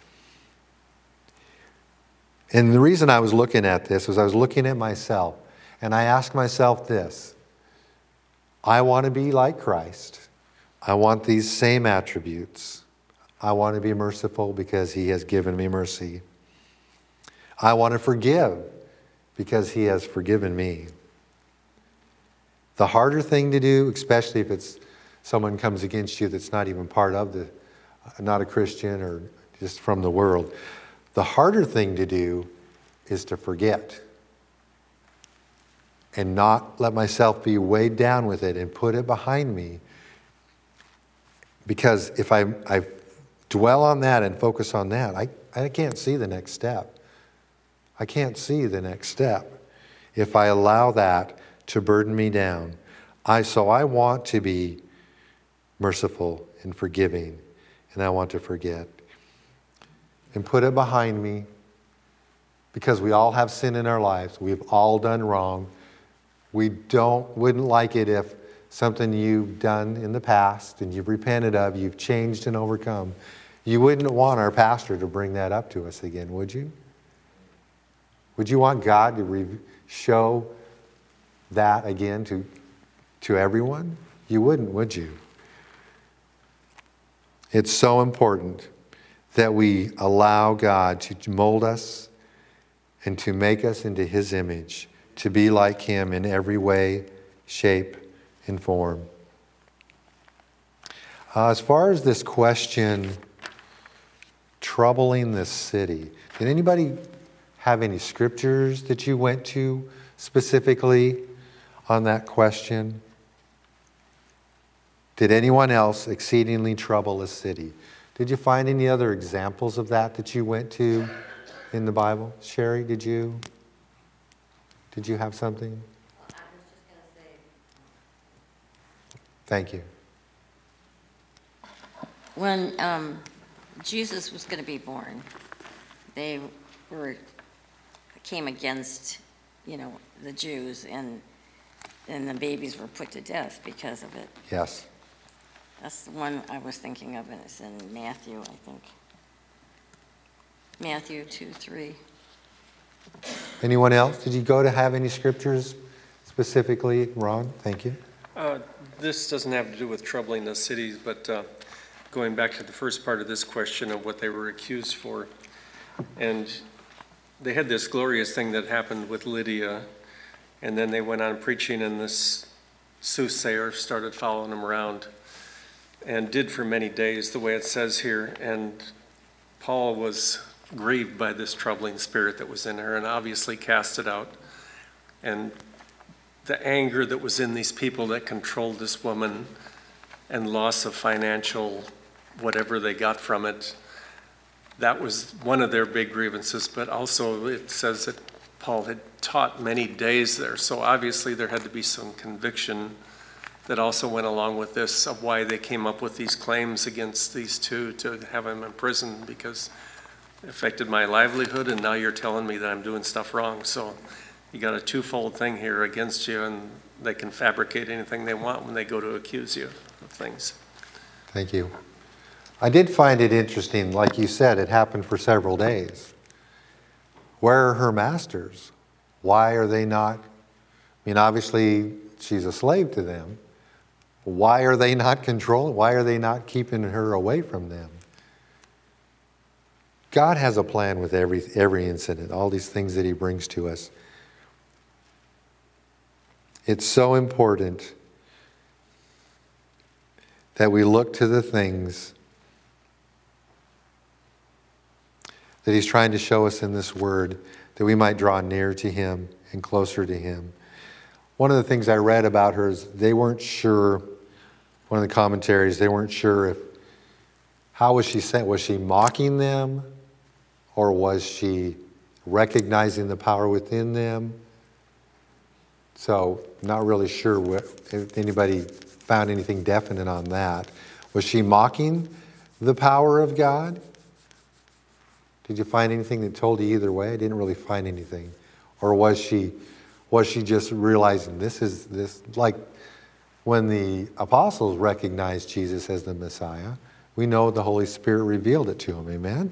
And the reason I was looking at this was I was looking at myself. And I asked myself this. I want to be like Christ. I want these same attributes. I want to be merciful because He has given me mercy. I want to forgive because He has forgiven me. The harder thing to do, especially if it's someone comes against you that's not even part of the, not a Christian or just from the world, the harder thing to do is to forget. and not let myself be weighed down with it and put it behind me. Because if I, I dwell on that and focus on that, I, I can't see the next step. I can't see the next step if I allow that to burden me down. I, so I want to be merciful and forgiving, and I want to forget. And put it behind me, because we all have sin in our lives. We've all done wrong. We don't wouldn't like it if something you've done in the past and you've repented of, you've changed and overcome. You wouldn't want our pastor to bring that up to us again, would you? Would you want God to re- show that again to, to everyone? You wouldn't, would you? It's so important that we allow God to mold us and to make us into His image, to be like Him in every way, shape, and form. Uh, as far as this question, troubling the city, did anybody have any scriptures that you went to specifically on that question? Did anyone else exceedingly trouble a city? Did you find any other examples of that that you went to in the Bible? Sherry, did you? Did you have something? I was just going to say. Thank you. When um, Jesus was going to be born, they were came against, you know, the Jews, and and the babies were put to death because of it. Yes. That's the one I was thinking of, and it's in Matthew, I think. Matthew two, three. Anyone else? Did you go to have any scriptures specifically? Ron, thank you. Uh, This doesn't have to do with troubling the cities, but uh, going back to the first part of this question of what they were accused for. And they had this glorious thing that happened with Lydia, and then they went on preaching, and this soothsayer started following them around and did for many days, the way it says here. And Paul was grieved by this troubling spirit that was in her and obviously cast it out. And the anger that was in these people that controlled this woman and loss of financial whatever they got from it, that was one of their big grievances. But also it says that Paul had taught many days there, so obviously there had to be some conviction that also went along with this of why they came up with these claims against these two to have him in prison, because it affected my livelihood, and now you're telling me that I'm doing stuff wrong. So you got a twofold thing here against you, and they can fabricate anything they want when they go to accuse you of things. Thank you. I did find it interesting, like you said, it happened for several days. Where are her masters? Why are they not? I mean, obviously she's a slave to them. Why are they not controlling? Why are they not keeping her away from them? God has a plan with every every incident, all these things that He brings to us. It's so important that we look to the things that He's trying to show us in this Word, that we might draw near to Him and closer to Him. One of the things I read about her is they weren't sure, one of the commentaries, they weren't sure if, how was she saying, was she mocking them? Or was she recognizing the power within them? So, not really sure what, if anybody found anything definite on that. Was she mocking the power of God? Did you find anything that told you either way? I didn't really find anything. Or was she was she just realizing this is this, like when the apostles recognized Jesus as the Messiah, we know the Holy Spirit revealed it to them. Amen?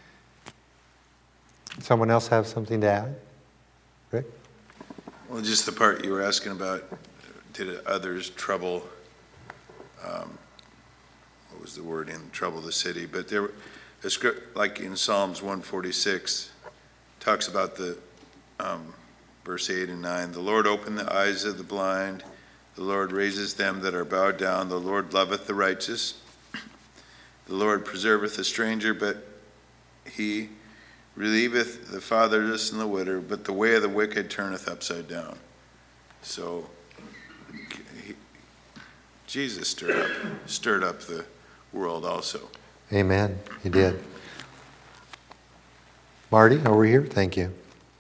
Someone else have something to add? Rick? Well, just the part you were asking about, did others trouble, um, what was the word in trouble the city? But there, a script like in Psalms one forty-six talks about the um, verse eight and nine. The Lord opened the eyes of the blind. The Lord raises them that are bowed down. The Lord loveth the righteous. The Lord preserveth the stranger, but He relieveth the fatherless and the widow, but the way of the wicked turneth upside down. So he, Jesus stirred up, stirred up the world also. Amen. He did. Marty, over here. Thank you.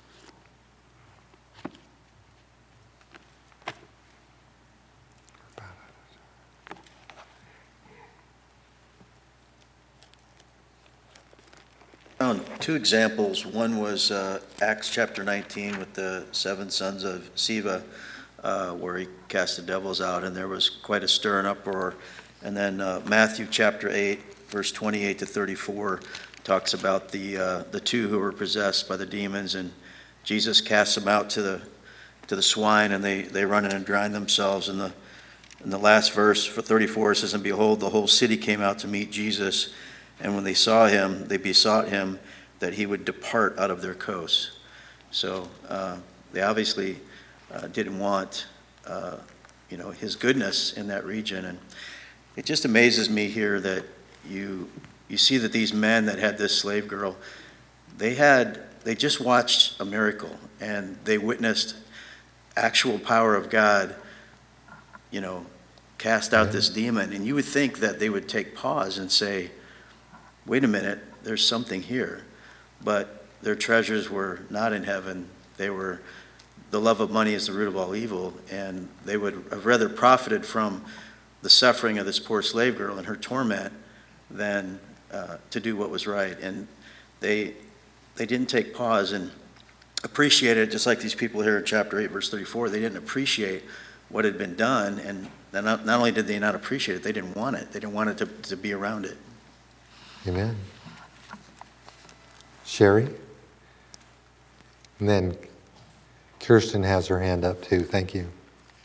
Found two examples. One was uh, Acts chapter nineteen with the seven sons of Sceva, uh, where he cast the devils out, and there was quite a stir and uproar. And then uh, Matthew chapter eight, verse twenty-eight to thirty-four, talks about the uh, the two who were possessed by the demons, and Jesus casts them out to the to the swine, and they, they run in and grind themselves. And the in the last verse for thirty-four it says, "And behold, the whole city came out to meet Jesus. And when they saw him, they besought him that he would depart out of their coasts." So uh, they obviously uh, didn't want, uh, you know, his goodness in that region. And it just amazes me here that you you see that these men that had this slave girl, they had they just watched a miracle, and they witnessed actual power of God, you know, cast out this demon. And you would think that they would take pause and say, wait a minute, there's something here. But their treasures were not in heaven. They were, the love of money is the root of all evil, and they would have rather profited from the suffering of this poor slave girl and her torment than uh, to do what was right. And they they didn't take pause and appreciate it, just like these people here in chapter eight, verse thirty-four. They didn't appreciate what had been done, and not, not only did they not appreciate it, they didn't want it. They didn't want it to, to be around it. Amen. Sherry? And then Kirsten has her hand up too. Thank you.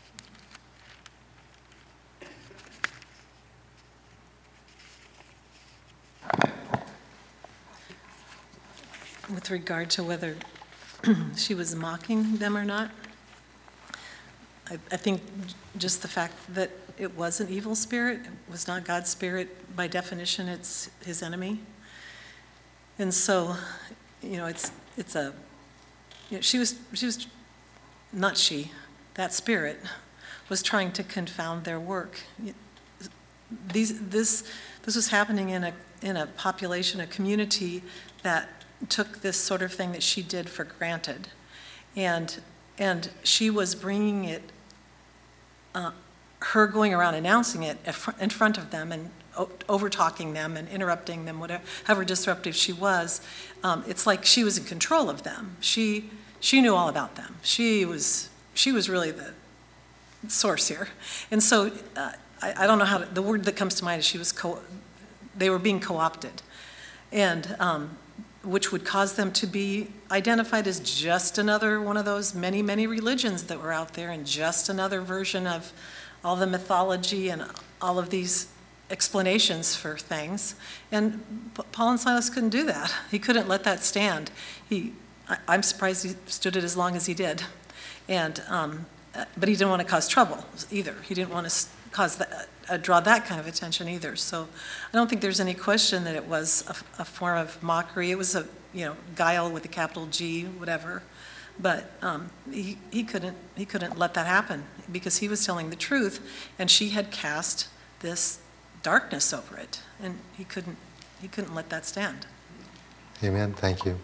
With regard to whether she was mocking them or not, I, I think just the fact that it was an evil spirit, it was not God's spirit, by definition, it's his enemy. And so, you know, it's it's a, you know, she was, she was, not she, that spirit was trying to confound their work. These, this, this was happening in a, in a population, a community that took this sort of thing that she did for granted. And, and she was bringing it, uh, her going around announcing it in front of them and over-talking them and interrupting them, whatever, however disruptive she was, um, it's like she was in control of them. She she knew all about them. She was she was really the source here. And so uh, I, I don't know how to, the word that comes to mind is she was co, they were being co-opted, and um, which would cause them to be identified as just another one of those many, many religions that were out there, and just another version of all the mythology and all of these explanations for things. And Paul and Silas couldn't do that. He couldn't let that stand. He, I, I'm surprised he stood it as long as he did. And, um, but he didn't want to cause trouble either. He didn't want to cause that, uh, draw that kind of attention either. So I don't think there's any question that it was a, a form of mockery. It was a, you know, guile with a capital G, whatever. But um, he, he couldn't he couldn't let that happen because he was telling the truth, and she had cast this darkness over it, and he couldn't he couldn't let that stand. Amen. Thank you.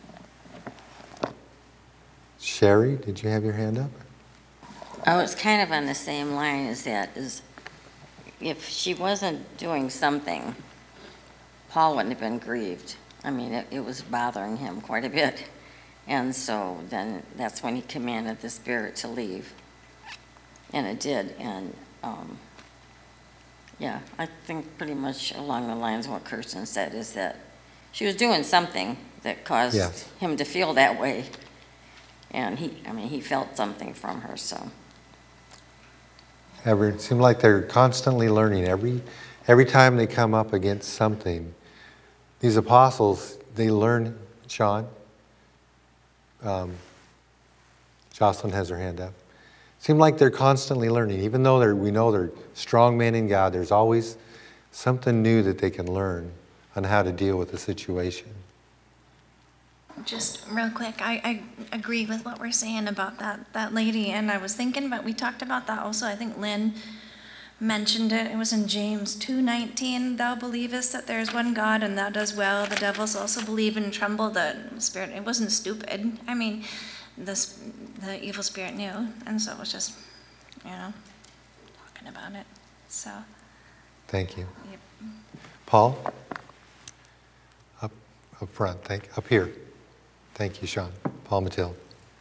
Sherry, did you have your hand up? Oh, it's kind of on the same line as that. Is if she wasn't doing something, Paul wouldn't have been grieved. I mean, it, it was bothering him quite a bit. And so then that's when he commanded the spirit to leave. And it did. And um, yeah, I think pretty much along the lines of what Kirsten said is that she was doing something that caused Yes. him to feel that way. And he, I mean, he felt something from her, so. Ever, it seems like they're constantly learning. Every, every time they come up against something, these apostles, they learn, Sean, um, Jocelyn has her hand up. Seem like they're constantly learning. Even though they're, we know they're strong men in God, there's always something new that they can learn on how to deal with the situation. Just real quick, I, I agree with what we're saying about that, that lady, and I was thinking about, we talked about that also, I think Lynn mentioned it, it was in James two nineteen, thou believest that there is one God, and thou does well, the devils also believe and tremble. The spirit, it wasn't stupid, I mean, this, the evil spirit knew, and so it was just, you know, talking about it, so. Thank you. Yep. Paul? Up, up front, thank, up here. Thank you, Sean. Paul Matilde.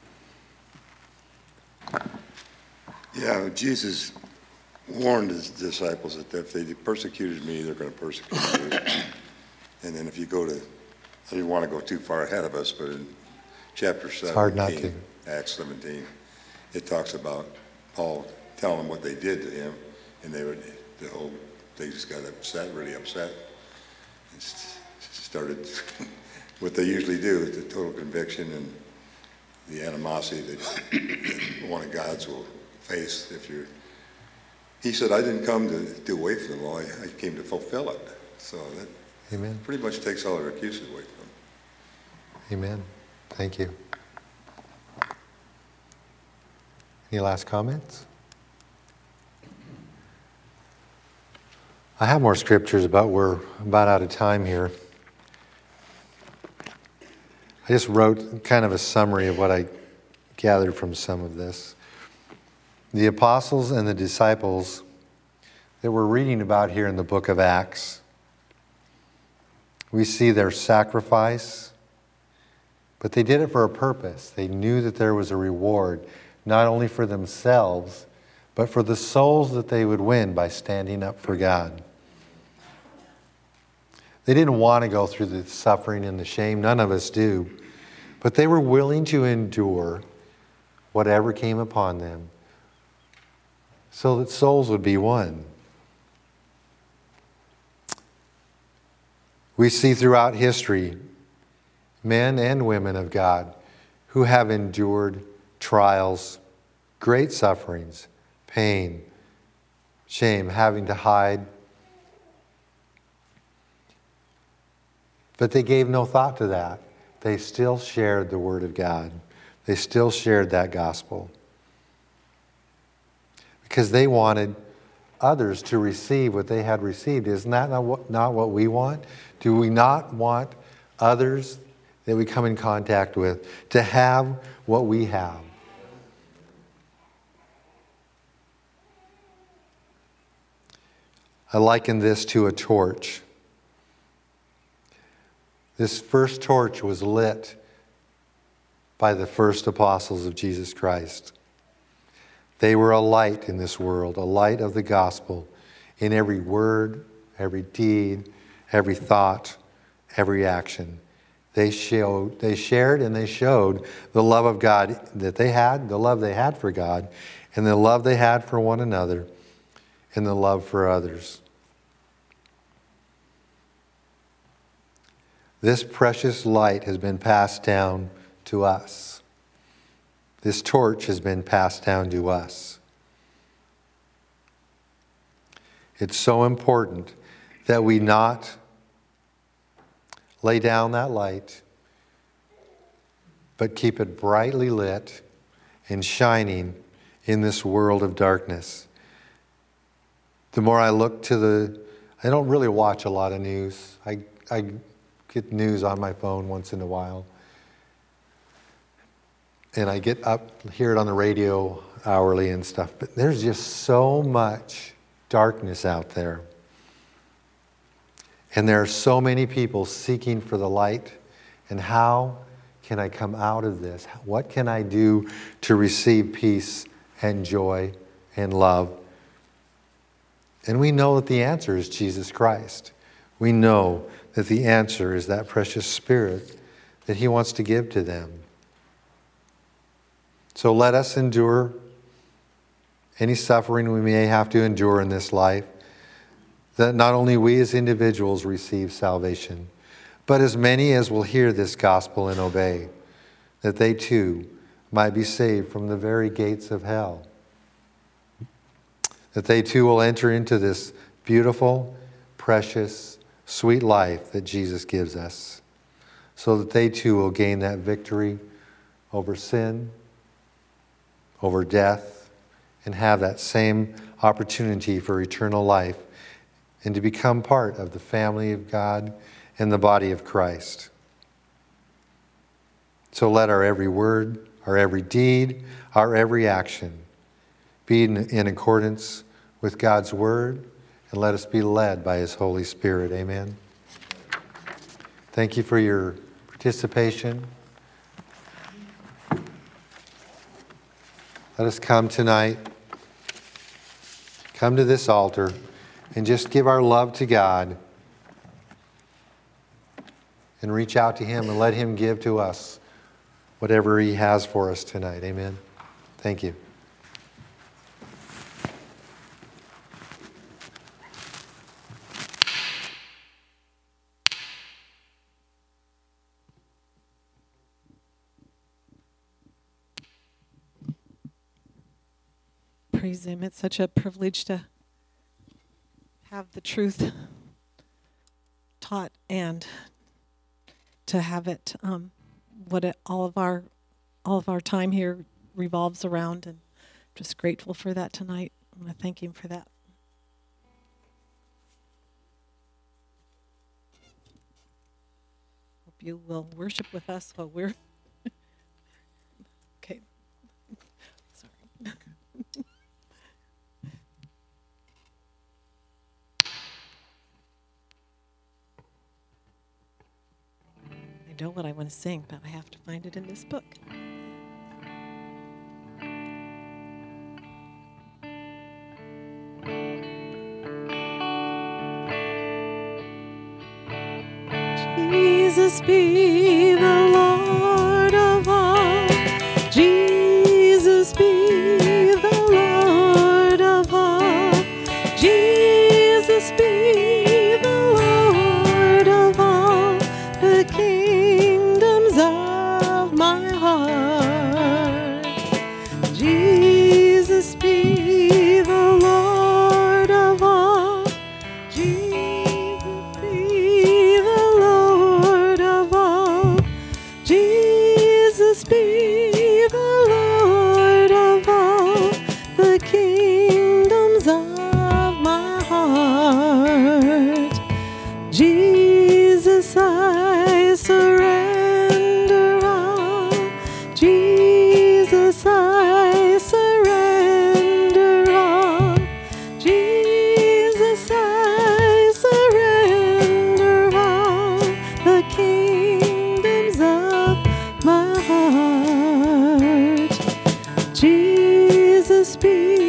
Yeah, Jesus warned his disciples that if they persecuted me, they're going to persecute you. And then if you go to, I didn't want to go too far ahead of us, but in chapter seventeen, hard not to. Acts seventeen, it talks about Paul telling them what they did to him, and they would, the whole, they just got upset, really upset, and started what they usually do, the total conviction and the animosity that, that one of God's will face if you're. He said, I didn't come to do away from the law, I came to fulfill it. So that Amen. pretty much takes all their excuses away from them. Amen. Thank you. Any last comments? I have more scriptures, but we're about out of time here. I just wrote kind of a summary of what I gathered from some of this. The apostles and the disciples that we're reading about here in the book of Acts, we see their sacrifice, but they did it for a purpose. They knew that there was a reward, not only for themselves, but for the souls that they would win by standing up for God. They didn't want to go through the suffering and the shame. None of us do. But they were willing to endure whatever came upon them so that souls would be won. We see throughout history men and women of God who have endured trials, great sufferings, pain, shame, having to hide. But they gave no thought to that. They still shared the Word of God. They still shared that gospel. Because they wanted others to receive what they had received. Isn't that not what, not what we want? Do we not want others that we come in contact with to have what we have? I liken this to a torch. This first torch was lit by the first apostles of Jesus Christ. They were a light in this world, a light of the gospel in every word, every deed, every thought, every action. They showed, they shared and they showed the love of God that they had, the love they had for God, and the love they had for one another, and the love for others. This precious light has been passed down to us. This torch has been passed down to us. It's so important that we not lay down that light, but keep it brightly lit and shining in this world of darkness. The more I look to the, I don't really watch a lot of news. I, I get news on my phone once in a while. And I get up, hear it on the radio hourly and stuff. But there's just so much darkness out there. And there are so many people seeking for the light. And how can I come out of this? What can I do to receive peace and joy and love? And we know that the answer is Jesus Christ. We know that the answer is that precious Spirit that He wants to give to them. So let us endure any suffering we may have to endure in this life, that not only we as individuals receive salvation, but as many as will hear this gospel and obey, that they too might be saved from the very gates of hell. That they too will enter into this beautiful, precious, sweet life that Jesus gives us. so that they too will gain that victory over sin, over death, and have that same opportunity for eternal life and to become part of the family of God and the body of Christ. So let our every word, our every deed, our every action be in, in accordance with God's word, and let us be led by his Holy Spirit. Amen. Thank you for your participation. Let us come tonight, come to this altar, and just give our love to God and reach out to him and let him give to us whatever he has for us tonight. Amen. Thank you. Praise him. It's such a privilege to have the truth taught and to have it um, what it, all of our all of our time here revolves around, and just grateful for that tonight. I want to thank him for that. Hope you will worship with us while we're okay. Sorry. I know what I want to sing, but I have to find it in this book. Jesus be the Lord of all. Jesus be the Lord of all. Jesus be the Lord of all. The kingdoms of my heart. Jesus be the Lord of all. Jesus be the Lord of all. Jesus be the Lord of all. The kingdoms of my heart. Jesus, I surrender all. Jesus, I surrender all. Jesus, I surrender all. The kingdoms of my heart. Jesus be